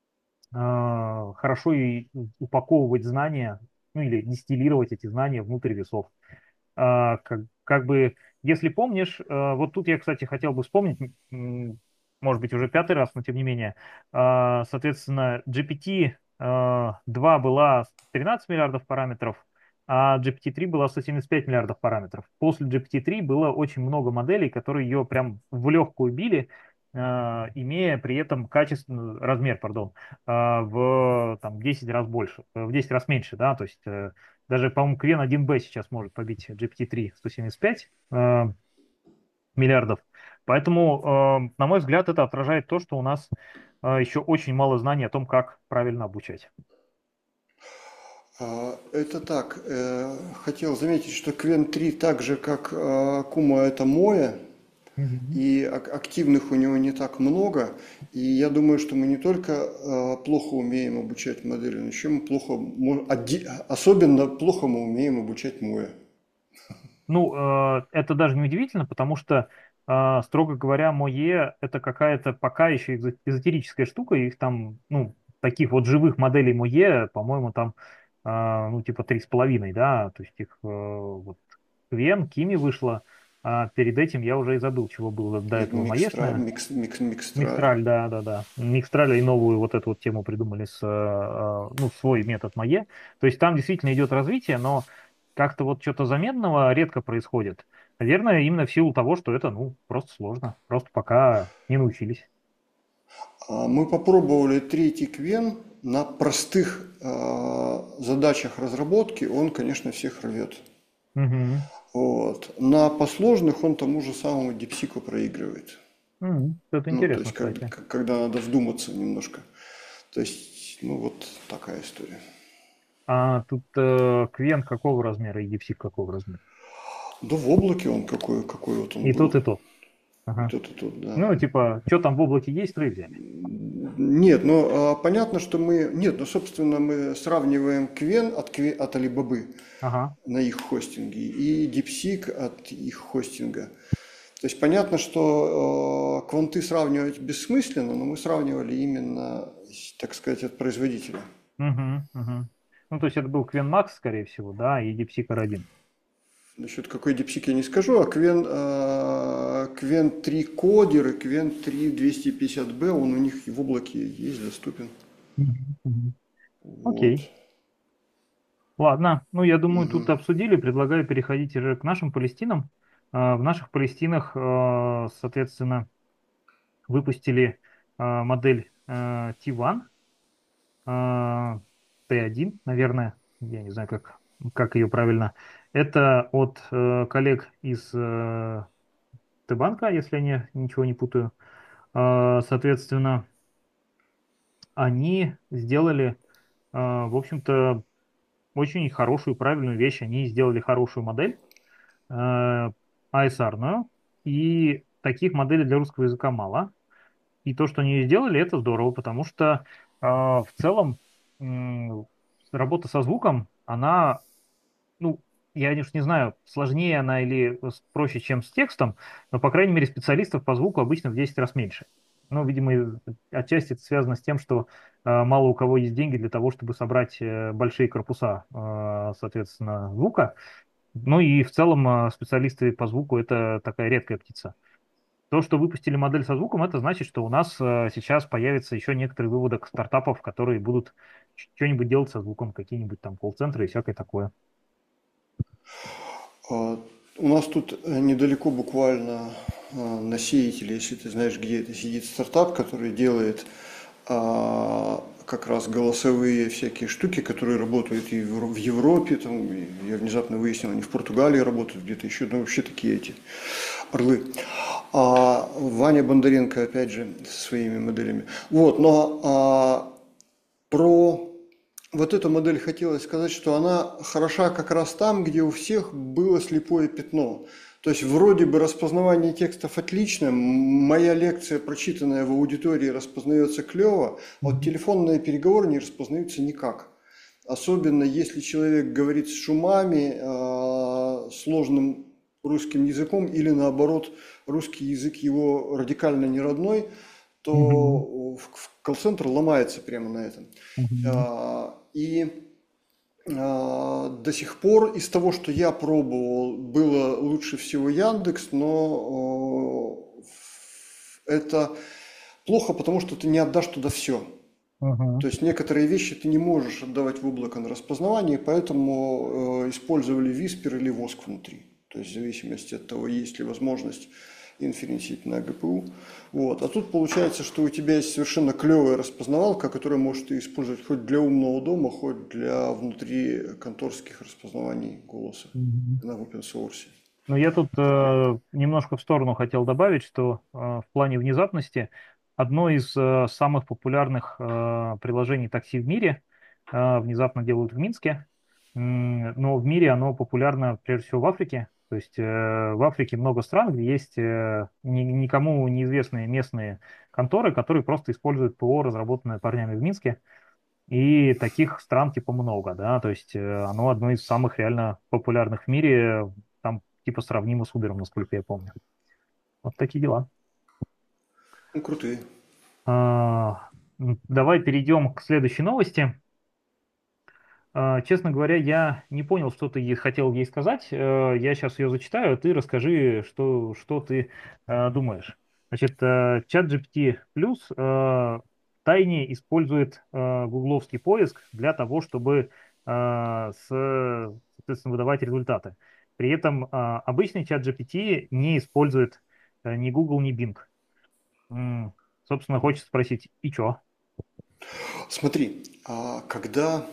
э, хорошо и упаковывать знания, ну или дистиллировать эти знания внутрь весов. А, как, как бы, если помнишь, э, вот тут я, кстати, хотел бы вспомнить, м, может быть, уже пятый раз, но тем не менее, а, соответственно, джи пи ти э, два была тринадцать миллиардов параметров, а джи пи ти три была сто семьдесят пять миллиардов параметров. После джи пи ти три было очень много моделей, которые ее прям в легкую били, э, имея при этом качественный размер, пардон, э, в там, десять раз больше, э, в десять раз меньше, да, то есть э, даже, по-моему, Квен один бэ сейчас может побить джи пи ти три сто семьдесят пять э, миллиардов. Поэтому, э, на мой взгляд, это отражает то, что у нас э, еще очень мало знаний о том, как правильно обучать. А, Это так. э, Хотел заметить, что Квен три так же, как а, Кума, это Моя, Мгм. и ак- активных у него не так много. И я думаю, что мы не только а, плохо умеем обучать модели, но еще мы плохо, мо- оди- особенно плохо мы умеем обучать Моя. Ну, э, это даже не удивительно, потому что, э, строго говоря, МОЕ — это какая-то пока еще экзо- эзотерическая штука, их там, ну, таких вот живых моделей МОЕ, по-моему, там, э, ну, типа три с половиной, да, то есть их э, вот Квен, Кими вышла, а перед этим я уже и забыл, чего было до И этого Микстра, МОЕшное. микс, микс, Микстраль. Мистраль, да, да, да. Мистраль и новую вот эту вот тему придумали с, э, э, ну, свой метод МОЕ. То есть там действительно идет развитие, но как-то вот что-то заметного редко происходит. Наверное, именно в силу того, что это, ну, просто сложно. Просто пока не научились. А Мы попробовали третий Квен на простых а, задачах разработки, он, конечно, всех рвет. Мгм. Вот. На посложных он тому же самому дипсику проигрывает. Мгм. Это Ну, то интересно, есть, как- кстати. как- когда надо вдуматься немножко. То есть, ну, вот такая история. А тут э, Квен какого размера и Дипсик какого размера? Да в облаке он какой, какой вот он И тот, был. и тот. И Ага. тот, и тот, да. Ну, типа, что там в облаке есть, то и взяли. Нет, ну а, понятно, что мы... Нет, ну, собственно, мы сравниваем Квен от, Кве- от Alibaba Ага. на их хостинге и DeepSeek от их хостинга. То есть понятно, что э, кванты сравнивать бессмысленно, но мы сравнивали именно, так сказать, от производителя. Угу, угу. Ну, то есть это был Квен Макс, скорее всего, да, и DeepSeek ар один. Насчет какой DeepSeek я не скажу, а Квен, э, Квен три кодер и Квен три двести пятьдесят бэ, он у них и в облаке есть, доступен. Мгм, мгм. Вот. Окей. Ладно, ну я думаю, тут Мгм. обсудили. Предлагаю переходить уже к нашим Палестинам. А, В наших Палестинах, а, соответственно, выпустили а, модель а, ти один, а, ти один, наверное, я не знаю, как, как ее правильно. Это от э, коллег из э, Т-банка, если я не, ничего не путаю. А, Соответственно, они сделали, а, в общем-то, очень хорошую, правильную вещь. Они сделали хорошую модель, э, эй эс ар-ную, и таких моделей для русского языка мало. И то, что они ее сделали, это здорово, потому что э, в целом м, работа со звуком, она, ну, я, конечно, не знаю, сложнее она или с- проще, чем с текстом, но, по крайней мере, специалистов по звуку обычно в десять раз меньше. Ну, видимо, и отчасти это связано с тем, что э, мало у кого есть деньги для того, чтобы собрать э, большие корпуса, э, соответственно, звука. Ну и в целом э, специалисты по звуку это такая редкая птица. То, что выпустили модель со звуком, это значит, что у нас э, сейчас появится еще некоторый выводок стартапов, которые будут ч- что-нибудь делать со звуком, какие-нибудь там колл-центры и всякое такое. А, У нас тут э, недалеко буквально а, на Сеятеле, если ты знаешь, где это, сидит стартап, который делает а, как раз голосовые всякие штуки, которые работают и в в Европе, там, и я внезапно выяснил, они в Португалии работают, где-то еще, ну вообще такие эти орлы. А Ваня Бондаренко, опять же, со своими моделями. Вот, но а, про вот эту модель хотелось сказать, что она хороша как раз там, где у всех было слепое пятно. То есть вроде бы распознавание текстов отлично, м- моя лекция, прочитанная в аудитории, распознается клево, а вот Мгм. телефонные переговоры не распознаются никак. Особенно если человек говорит с шумами, э, сложным русским языком или наоборот русский язык его радикально не родной, Мгм. то в- в колл-центр ломается прямо на этом. Мгм. А, И а, до сих пор из того, что я пробовал, было лучше всего Яндекс, но э, это плохо, потому что ты не отдашь туда все. Мгм. То есть некоторые вещи ты не можешь отдавать в облако на распознавание, поэтому э, использовали Whisper или воск внутри. То есть в зависимости от того, есть ли возможность инференсить на гэ пэ у. Вот. А тут получается, что у тебя есть совершенно клевая распознавалка, которую можешь ты использовать хоть для умного дома, хоть для внутри конторских распознаваний голоса Мгм. на open source. Но я тут Такое. э, немножко в сторону хотел добавить, что э, в плане внезапности одно из э, самых популярных э, приложений такси в мире э, внезапно делают в Минске. М, но в мире оно популярно прежде всего в Африке. То есть э, в Африке много стран, где есть э, ни- никому неизвестные местные конторы, которые просто используют ПО, разработанное парнями в Минске. И таких стран типа много, да, то есть э, оно одно из самых реально популярных в мире, там типа сравнимо с Uber, насколько я помню. Вот такие дела. Ну, крутые. А, м, Давай перейдем к следующей новости. А, Честно говоря, я не понял, что ты ей хотел ей сказать. Э, Я сейчас ее зачитаю, а ты расскажи, что, что ты э, думаешь. Значит, э, чат джи пи ти плюс э, тайне использует э, гугловский поиск для того, чтобы э, с, соответственно, выдавать результаты. При этом э, обычный чат джи пи ти не использует э, ни Google, ни Bing. М, Собственно, хочется спросить, и чё? Смотри, а когда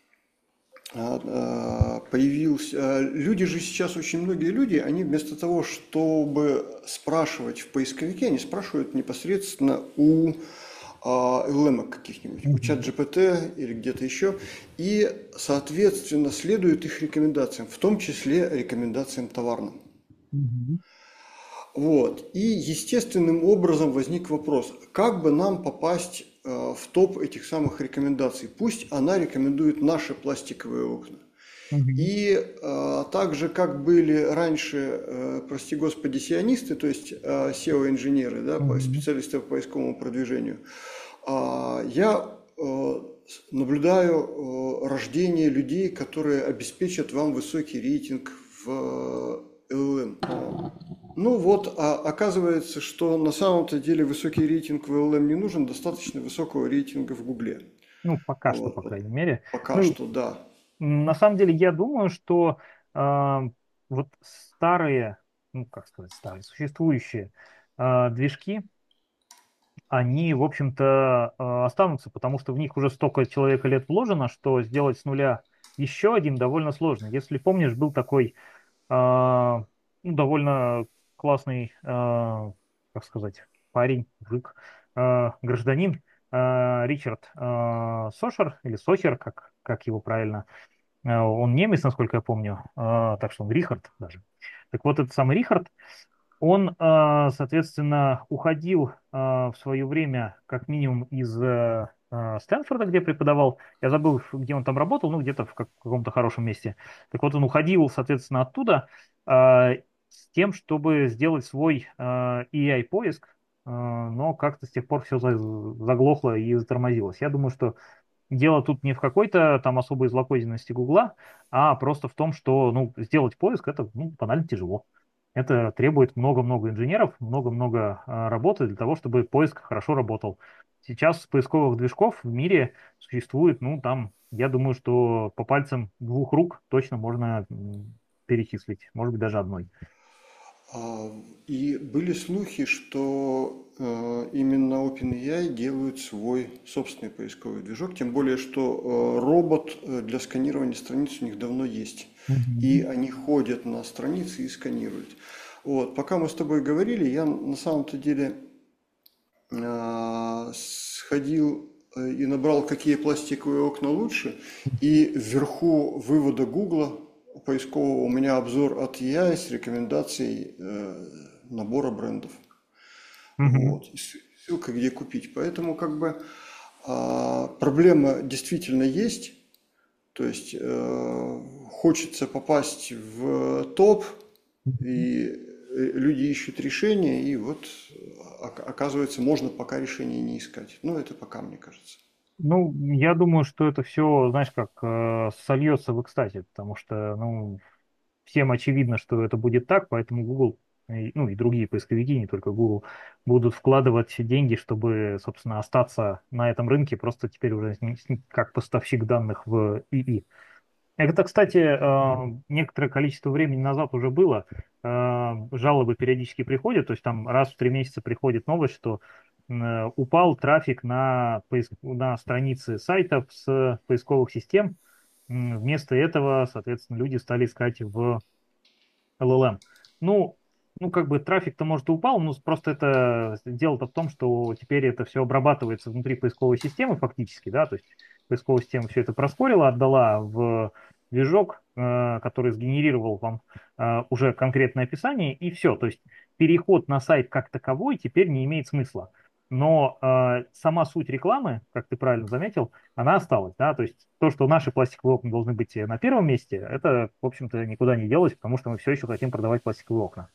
а, а, появился... а, Люди же сейчас, очень многие люди, они вместо того, чтобы спрашивать в поисковике, они спрашивают непосредственно у а, эл эм каких-нибудь, у чат Мгм. джи пи ти или где-то еще, и, соответственно, следуют их рекомендациям, в том числе рекомендациям товарным. Мгм. Вот. И естественным образом возник вопрос, как бы нам попасть э, в топ этих самых рекомендаций. Пусть она рекомендует наши пластиковые окна. Мгм. И э, так же, как были раньше, э, прости господи, сионисты, то есть э, сео-инженеры, да, по- Мгм. специалисты по поисковому продвижению, а, я э, наблюдаю э, рождение людей, которые обеспечат вам высокий рейтинг в эл эл эм. Ну вот, а оказывается, что на самом-то деле высокий рейтинг в эл эл эм не нужен, достаточно высокого рейтинга в Гугле. Ну, пока что, Вот, по вот крайней мере. пока Ну, что, да. м, на самом деле, я думаю, что а, вот старые, ну, как сказать, старые, существующие а, движки, они, в общем-то, э, останутся, потому что в них уже столько человека лет вложено, что сделать с нуля еще один довольно сложно. Если помнишь, был такой а, ну, довольно классный, а, как сказать, парень, мужик, а, гражданин, а, Ричард а, Сошер, или Сохер, как, как его правильно. А, Он немец, насколько я помню, а, так что он Рихард даже. Так вот, этот самый Рихард, он, а, соответственно, уходил а, в свое время как минимум из э, а, Стэнфорда, где преподавал. Я забыл, где он там работал, ну, где-то в как- каком-то хорошем месте. Так вот, он уходил, соответственно, оттуда а, с тем, чтобы сделать свой а, A I-поиск, а, но как-то с тех пор все заглохло и затормозилось. Я думаю, что дело тут не в какой-то там особой злокозненности Гугла, а просто в том, что, ну, сделать поиск это, ну, банально тяжело. Это требует много-много инженеров, много-много а, работы для того, чтобы поиск хорошо работал. Сейчас поисковых движков в мире существует, ну, там, я думаю, что по пальцам двух рук точно можно м, перечислить, может быть, даже одной. А, И были слухи, что э, именно OpenAI делают свой собственный поисковый движок, тем более, что э, робот э, для сканирования страниц у них давно есть. И Мгм. они ходят на страницы и сканируют. Вот, пока мы с тобой говорили, я на самом-то деле э, сходил э, и набрал, какие пластиковые окна лучше, и вверху вывода Гугла поискового у меня обзор от A I с рекомендацией э, набора брендов. Мгм. Вот. И ссылка, где купить. Поэтому как бы а, проблема действительно есть. То есть э, хочется попасть в топ, Мгм. и э, люди ищут решения, и вот а- оказывается, можно пока решения не искать. Ну, это пока, мне кажется. Ну, я думаю, что это все, знаешь, как э, сольется в экстазе, потому что, ну, всем очевидно, что это будет так, поэтому Google, и- ну и другие поисковики, не только Google, будут вкладывать деньги, чтобы, собственно, остаться на этом рынке, просто теперь уже с ним- с ним как поставщик данных в и и. Это, кстати, э, некоторое количество времени назад уже было. Э, Жалобы периодически приходят, то есть там раз в три месяца приходит новость, что э, упал трафик на, поиск... на страницы сайтов с поисковых систем. М, Вместо этого, соответственно, люди стали искать в эл эл эм. Ну, ну, как бы трафик-то, может, и упал, но просто это дело-то в том, что теперь это все обрабатывается внутри поисковой системы фактически, да, то есть поисковая система все это проскорила, отдала в движок, э, который сгенерировал вам э, уже конкретное описание, и все. То есть переход на сайт как таковой теперь не имеет смысла. Но э, сама суть рекламы, как ты правильно заметил, она осталась, да, то есть то, что наши пластиковые окна должны быть на первом месте, это, в общем-то, никуда не делось, потому что мы все еще хотим продавать пластиковые окна.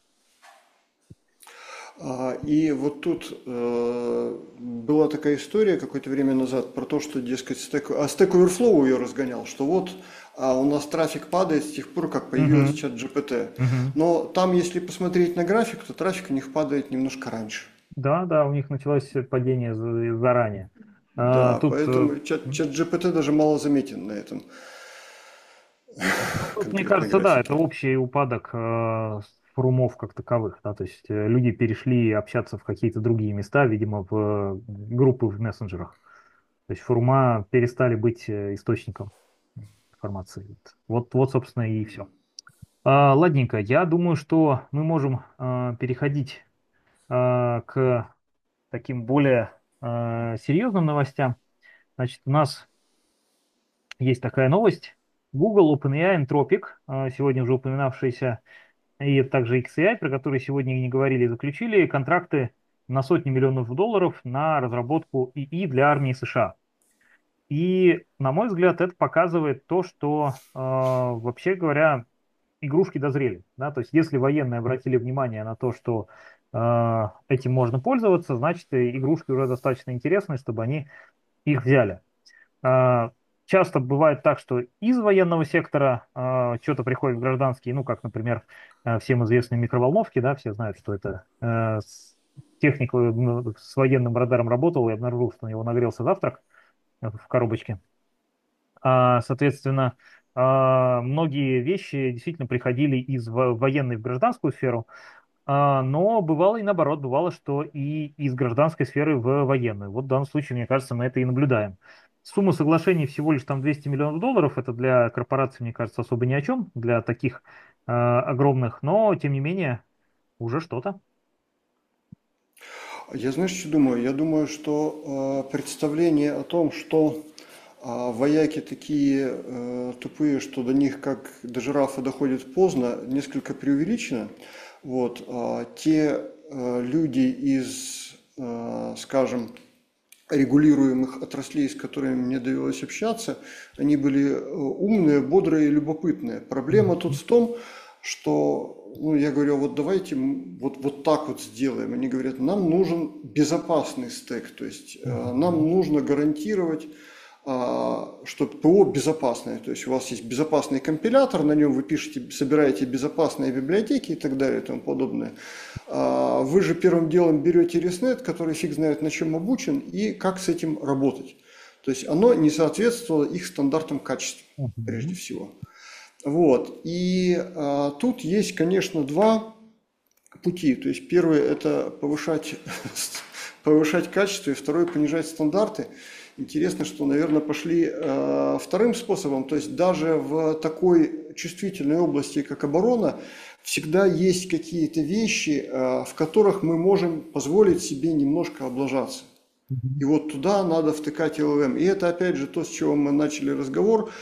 А, И вот тут э, была такая история какое-то время назад про то, что, дескать, Stack, а Stack Overflow ее разгонял, что вот а у нас трафик падает с тех пор, как появилась Мгм. чат джи пи ти. Мгм. Но там, если посмотреть на график, то трафик у них падает немножко раньше. Да, да, у них началось падение за- заранее. А, Да, тут, э, поэтому чат, чат джи пи ти даже мало заметен на этом ну, тут, мне конкретной кажется, да, это графике. общий упадок э, форумов как таковых, да, то есть э, люди перешли общаться в какие-то другие места, видимо, в э, группы в мессенджерах. То есть форума перестали быть э, источником информации. Вот, вот, собственно, и все. А, ладненько, я думаю, что мы можем а, переходить а, к таким более а, серьезным новостям. Значит, у нас есть такая новость. Google, OpenAI, Anthropic, а, сегодня уже упоминавшиеся, и также икс эй ай, про который сегодня не говорили, заключили контракты на сотни миллионов долларов на разработку и и для армии США. И, на мой взгляд, это показывает то, что, э, вообще говоря, игрушки дозрели. Да? То есть, если военные обратили внимание на то, что э, этим можно пользоваться, значит, и игрушки уже достаточно интересны, чтобы они их взяли. А, Часто бывает так, что из военного сектора а, что-то приходит в гражданский, ну, как, например, а, всем известные микроволновки, да, все знают, что это э, с- техник э, ну, с военным радаром работал и обнаружил, что у него нагрелся завтрак э, в коробочке. А, соответственно, а, многие вещи действительно приходили из во- военной в гражданскую сферу, а, но бывало и наоборот, бывало, что и из гражданской сферы в военную. Вот в данном случае, мне кажется, мы это и наблюдаем. Сумма соглашений всего лишь там двести миллионов долларов, это для корпораций, мне кажется, особо ни о чем, для таких а, огромных, но тем не менее уже что-то. Я, знаешь, что думаю? Я думаю, что э, представление о том, что а, вояки такие э, тупые, что до них как до жирафа доходит поздно, несколько преувеличено. Вот, а те э, люди из, э, скажем, регулируемых отраслей, с которыми мне довелось общаться, они были э, умные, бодрые и любопытные. Проблема тут в том, что, ну, я говорю, вот давайте вот, вот так вот сделаем. Они говорят, нам нужен безопасный стек, то есть э, нам нужно гарантировать, а, что ПО безопасное, то есть у вас есть безопасный компилятор, на нем вы пишете, собираете безопасные библиотеки и так далее и тому подобное. А, вы же первым делом берете ResNet, который фиг знает на чем обучен, и как с этим работать. То есть оно не соответствовало их стандартам качества, прежде Мгм. всего. Вот. И а, тут есть, конечно, два пути. То есть первый – это повышать, повышать качество, и второй – понижать стандарты. Интересно, что, наверное, пошли э, вторым способом. То есть даже в такой чувствительной области, как оборона, всегда есть какие-то вещи, э, в которых мы можем позволить себе немножко облажаться. И Мгм. вот туда надо втыкать эл эл эм. И это опять же то, с чего мы начали разговор,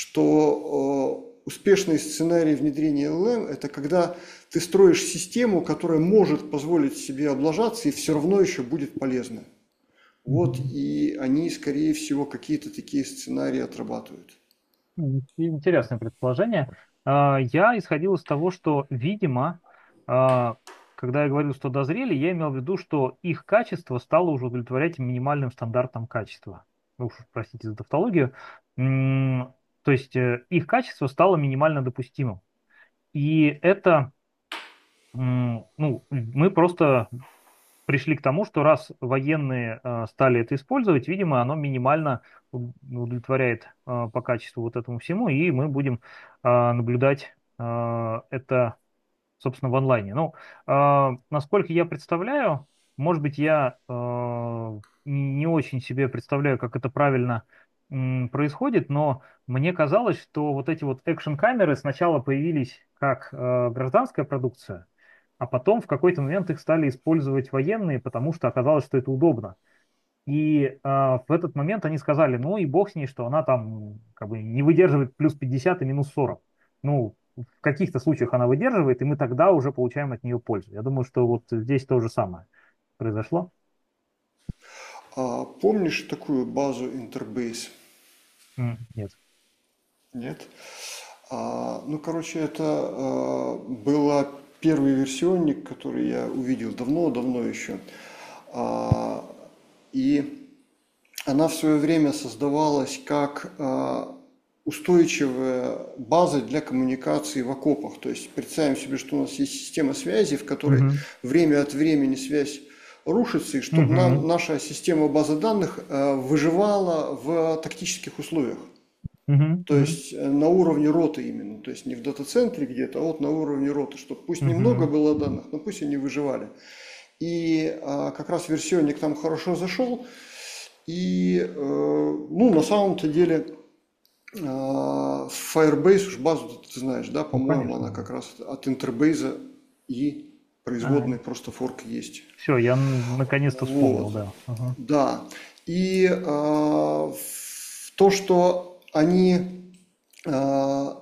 что э, успешный сценарий внедрения эл эл эм – это когда ты строишь систему, которая может позволить себе облажаться и все равно еще будет полезна. Вот Мгм. и они, скорее всего, какие-то такие сценарии отрабатывают. М, Интересное предположение. А, Я исходил из того, что, видимо, а, когда я говорил, что дозрели, я имел в виду, что их качество стало уже удовлетворять минимальным стандартам качества. Ну, уж простите за тавтологию. М, То есть э, их качество стало минимально допустимым. И это, м, ну, мы просто пришли к тому, что раз военные э, стали это использовать, видимо, оно минимально у- удовлетворяет э, по качеству вот этому всему, и мы будем э, наблюдать э, это, собственно, в онлайне. Ну, э, насколько я представляю, может быть, я э, не очень себе представляю, как это правильно м, происходит, но мне казалось, что вот эти вот экшн-камеры сначала появились как э, гражданская продукция, а потом в какой-то момент их стали использовать военные, потому что оказалось, что это удобно. И а, в этот момент они сказали, ну и бог с ней, что она там как бы не выдерживает плюс пятьдесят и минус сорок. Ну, в каких-то случаях она выдерживает, и мы тогда уже получаем от нее пользу. Я думаю, что вот здесь то же самое произошло. А помнишь такую базу Interbase? М, Нет. Нет? А, ну, короче, это а, был первый версионник, который я увидел давно-давно еще. А, и она в свое время создавалась как а, устойчивая база для коммуникации в окопах. То есть представим себе, что у нас есть система связи, в которой Мгм. время от времени связь рушится, и чтобы нам Мгм. наша система базы данных а, выживала в тактических условиях. Мгм. То Мгм. есть э, на уровне роты именно, то есть не в дата-центре где-то, а вот на уровне роты, чтобы пусть немного Мгм. было данных, но пусть они выживали. И а, как раз версионник там хорошо зашел, и э, ну на самом-то деле а, Firebase, уж базу ты знаешь, да, Ну, по-моему, конечно. она как раз от Interbase и производный просто форк есть. Все, я н- наконец-то вспомнил, Вот, да. Ага. да. И а, в- то, что они а,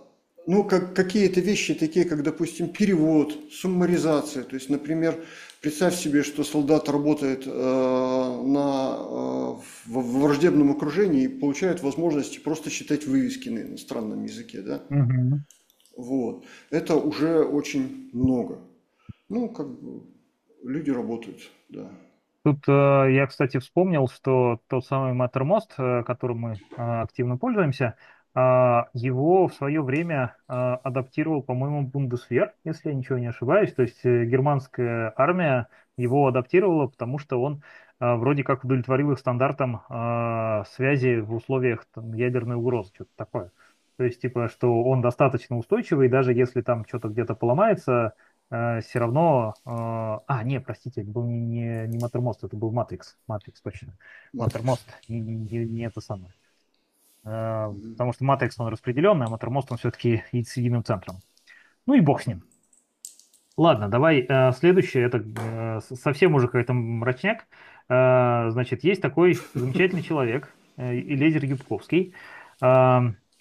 Ну, как какие-то вещи, такие как, допустим, перевод, суммаризация. То есть, например, представь себе, что солдат работает э, на, э, в, в враждебном окружении и получает возможность просто считать вывески на иностранном языке, да? Мгм. Вот. Это уже очень много. Ну, как бы люди работают, да. Тут э, я, кстати, вспомнил, что тот самый Mattermost, э, которым мы э, активно пользуемся, э, его в свое время э, адаптировал, по-моему, Бундесвер, если я ничего не ошибаюсь. То есть э, германская армия его адаптировала, потому что он э, вроде как удовлетворил их стандартам э, связи в условиях там, ядерной угрозы, что-то такое. То есть, типа, что он достаточно устойчивый, даже если там что-то где-то поломается, все равно... э, А, не, простите, это был не, не, не Маттермост, это был Матрикс. Матрикс, точно. Матрикс. Маттермост, не, не, не не это самое. Э, Потому что Матрикс, он распределенный, а Маттермост, он все-таки с единым центром. Ну и бог с ним. Ладно, давай э, следующее. Это э, с- совсем уже какой-то мрачняк. Э, Значит, есть такой замечательный человек, э, Элизер Ютковский, э,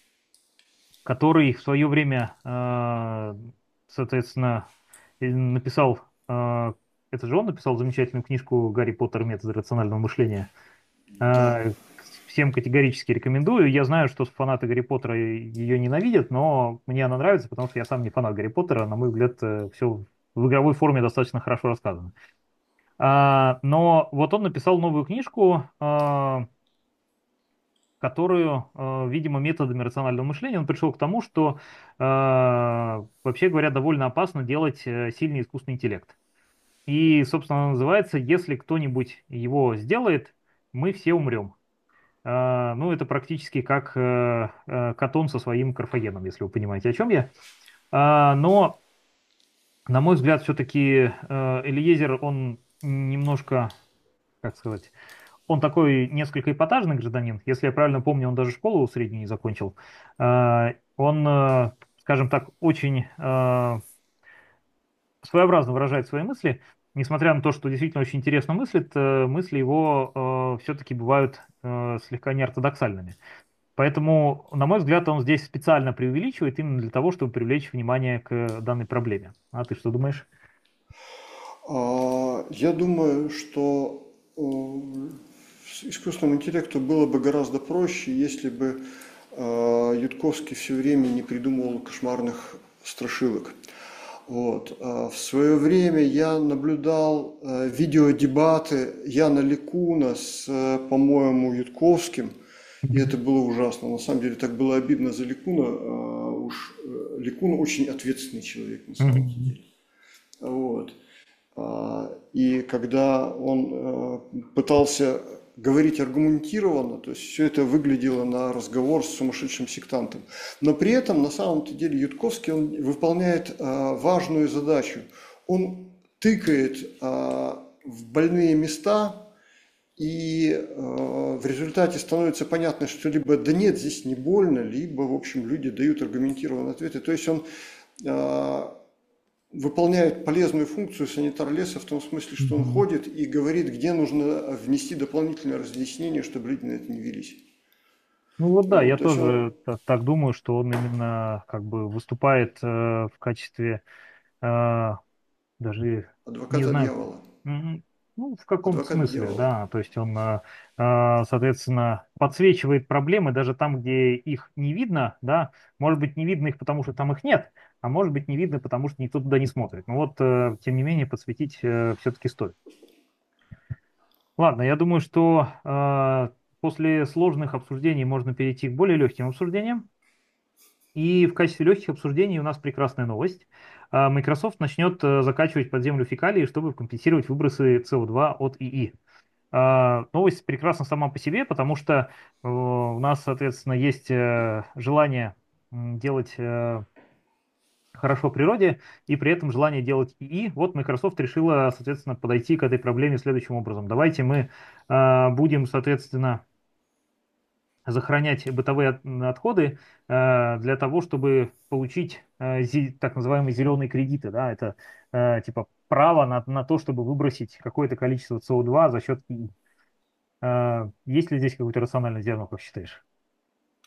который в свое время, э, соответственно, и написал, э, это же он написал замечательную книжку «Гарри Поттер. Методы рационального мышления». Да. Э, Всем категорически рекомендую. Я знаю, что фанаты Гарри Поттера ее ненавидят, но мне она нравится, потому что я сам не фанат Гарри Поттера. На мой взгляд, все в игровой форме достаточно хорошо рассказано. А, Но вот он написал новую книжку, а, которую, э, видимо, методами рационального мышления он пришел к тому, что, э, вообще говоря, довольно опасно делать э, сильный искусственный интеллект. И, собственно, она называется «Если кто-нибудь его сделает, мы все умрем». Э, Ну, это практически как э, э, Катон со своим Карфагеном, если вы понимаете, о чем я. А, Но, на мой взгляд, все-таки Элиезер, он немножко, как сказать, он такой несколько эпатажный гражданин. Если я правильно помню, он даже школу среднюю не закончил. Э, Он, э, скажем так, очень э, своеобразно выражает свои мысли. Несмотря на то, что действительно очень интересно мыслит, э, мысли его все-таки бывают э, слегка неортодоксальными. Поэтому, на мой взгляд, он здесь специально преувеличивает именно для того, чтобы привлечь внимание к данной проблеме. А ты что думаешь? А, Я думаю, что э, с искусственному интеллекту было бы гораздо проще, если бы э, Ютковский все время не придумывал кошмарных страшилок. Вот. А В свое время я наблюдал э, видеодебаты Яна Ликуна с, э, по-моему, Ютковским, и Мгм. это было ужасно. На самом деле так было обидно за Ликуна. а Уж э, Ликун очень ответственный человек на самом Мгм. деле. Вот. А, И когда он э, пытался говорить аргументированно, то есть все это выглядело на разговор с сумасшедшим сектантом. Но при этом на самом-то деле Ютковский он выполняет э, важную задачу. Он тыкает э, в больные места, и э, в результате становится понятно, что либо да нет, здесь не больно, либо, в общем, люди дают аргументированные ответы. То есть он э, выполняет полезную функцию санитар леса в том смысле, что он Мгм. ходит и говорит, где нужно внести дополнительное разъяснение, чтобы люди на это не велись. Ну вот да, Вот, я то есть он тоже та- так думаю, что он именно как бы выступает э, в качестве э, даже не адвоката знаю, дьявола. м, ну, в каком-то Адвокат смысле, дьявола. да, то есть он, э, э, соответственно, подсвечивает проблемы даже там, где их не видно, да, может быть, не видно их, потому что там их нет, а может быть, не видно, потому что никто туда не смотрит. Но вот, э, тем не менее, подсветить все-таки стоит. Ладно, я думаю, что э, после сложных обсуждений можно перейти к более легким обсуждениям. И в качестве легких обсуждений у нас прекрасная новость. А, Microsoft начнет э, закачивать под землю фекалии, чтобы компенсировать выбросы си о два от ИИ. А, Новость прекрасна сама по себе, потому что э, у нас, соответственно, есть э, желание м, делать э, хорошо природе и при этом желание делать ИИ. Вот Microsoft решила, соответственно, подойти к этой проблеме следующим образом. Давайте мы э, будем, соответственно, захоронять бытовые от- отходы э, для того, чтобы получить э, зи- так называемые зеленые кредиты. Да? Это э, типа право на, на то, чтобы выбросить какое-то количество си о два за счет ИИ. Э, есть ли здесь какое-то рациональное зерно, как считаешь?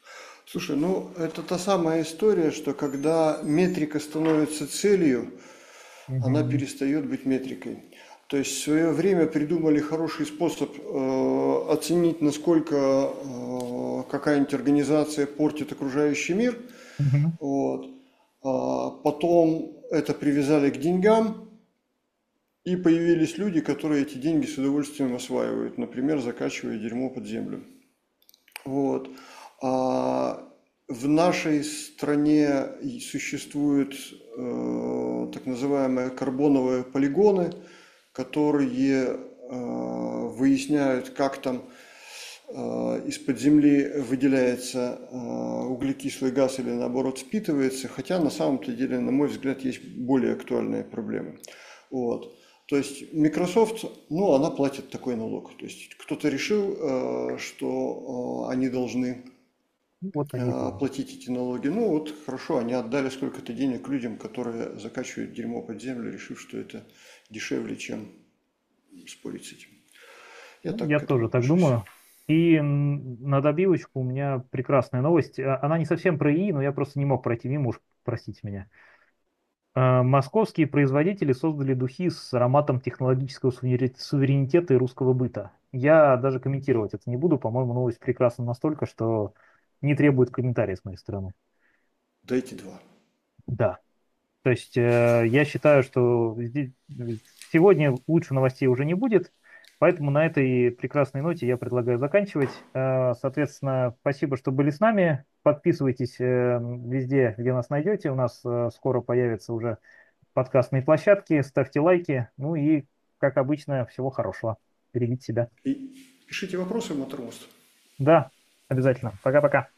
Слушай, ну это та самая история, что когда метрика становится целью, она Мгм. перестает быть метрикой. То есть в свое время придумали хороший способ э, оценить, насколько э, какая-нибудь организация портит окружающий мир. Мгм. Вот. А потом это привязали к деньгам, и появились люди, которые эти деньги с удовольствием осваивают, например, закачивая дерьмо под землю. Вот. А в нашей стране и существуют э, так называемые карбоновые полигоны, которые э, выясняют, как там э, из-под земли выделяется э, углекислый газ или наоборот впитывается, хотя на самом-то деле, на мой взгляд, есть более актуальные проблемы. Вот. То есть Microsoft, ну, она платит такой налог. То есть кто-то решил, э, что э, они должны Вот они и э, платят. платить эти налоги. Ну вот хорошо, они отдали сколько-то денег людям, которые закачивают дерьмо под землю, решив, что это дешевле, чем спорить с этим. Я Ну, так я к этому тоже так отношусь. думаю. И м, на добивочку у меня прекрасная новость. А, Она не совсем про ИИ, но я просто не мог пройти мимо, уж простите меня. А, Московские производители создали духи с ароматом технологического сувери- суверенитета и русского быта. Я даже комментировать это не буду. По-моему, новость прекрасна настолько, что не требует комментария с моей стороны. Дайте два. Да. То есть э, я считаю, что зде- сегодня лучше новостей уже не будет, поэтому на этой прекрасной ноте я предлагаю заканчивать. Э, соответственно, спасибо, что были с нами. Подписывайтесь э, везде, где нас найдете. У нас э, скоро появятся уже подкастные площадки. Ставьте лайки. Ну и, как обычно, всего хорошего. Берегите себя. И пишите вопросы в Маттермост. Да, обязательно. Пока-пока.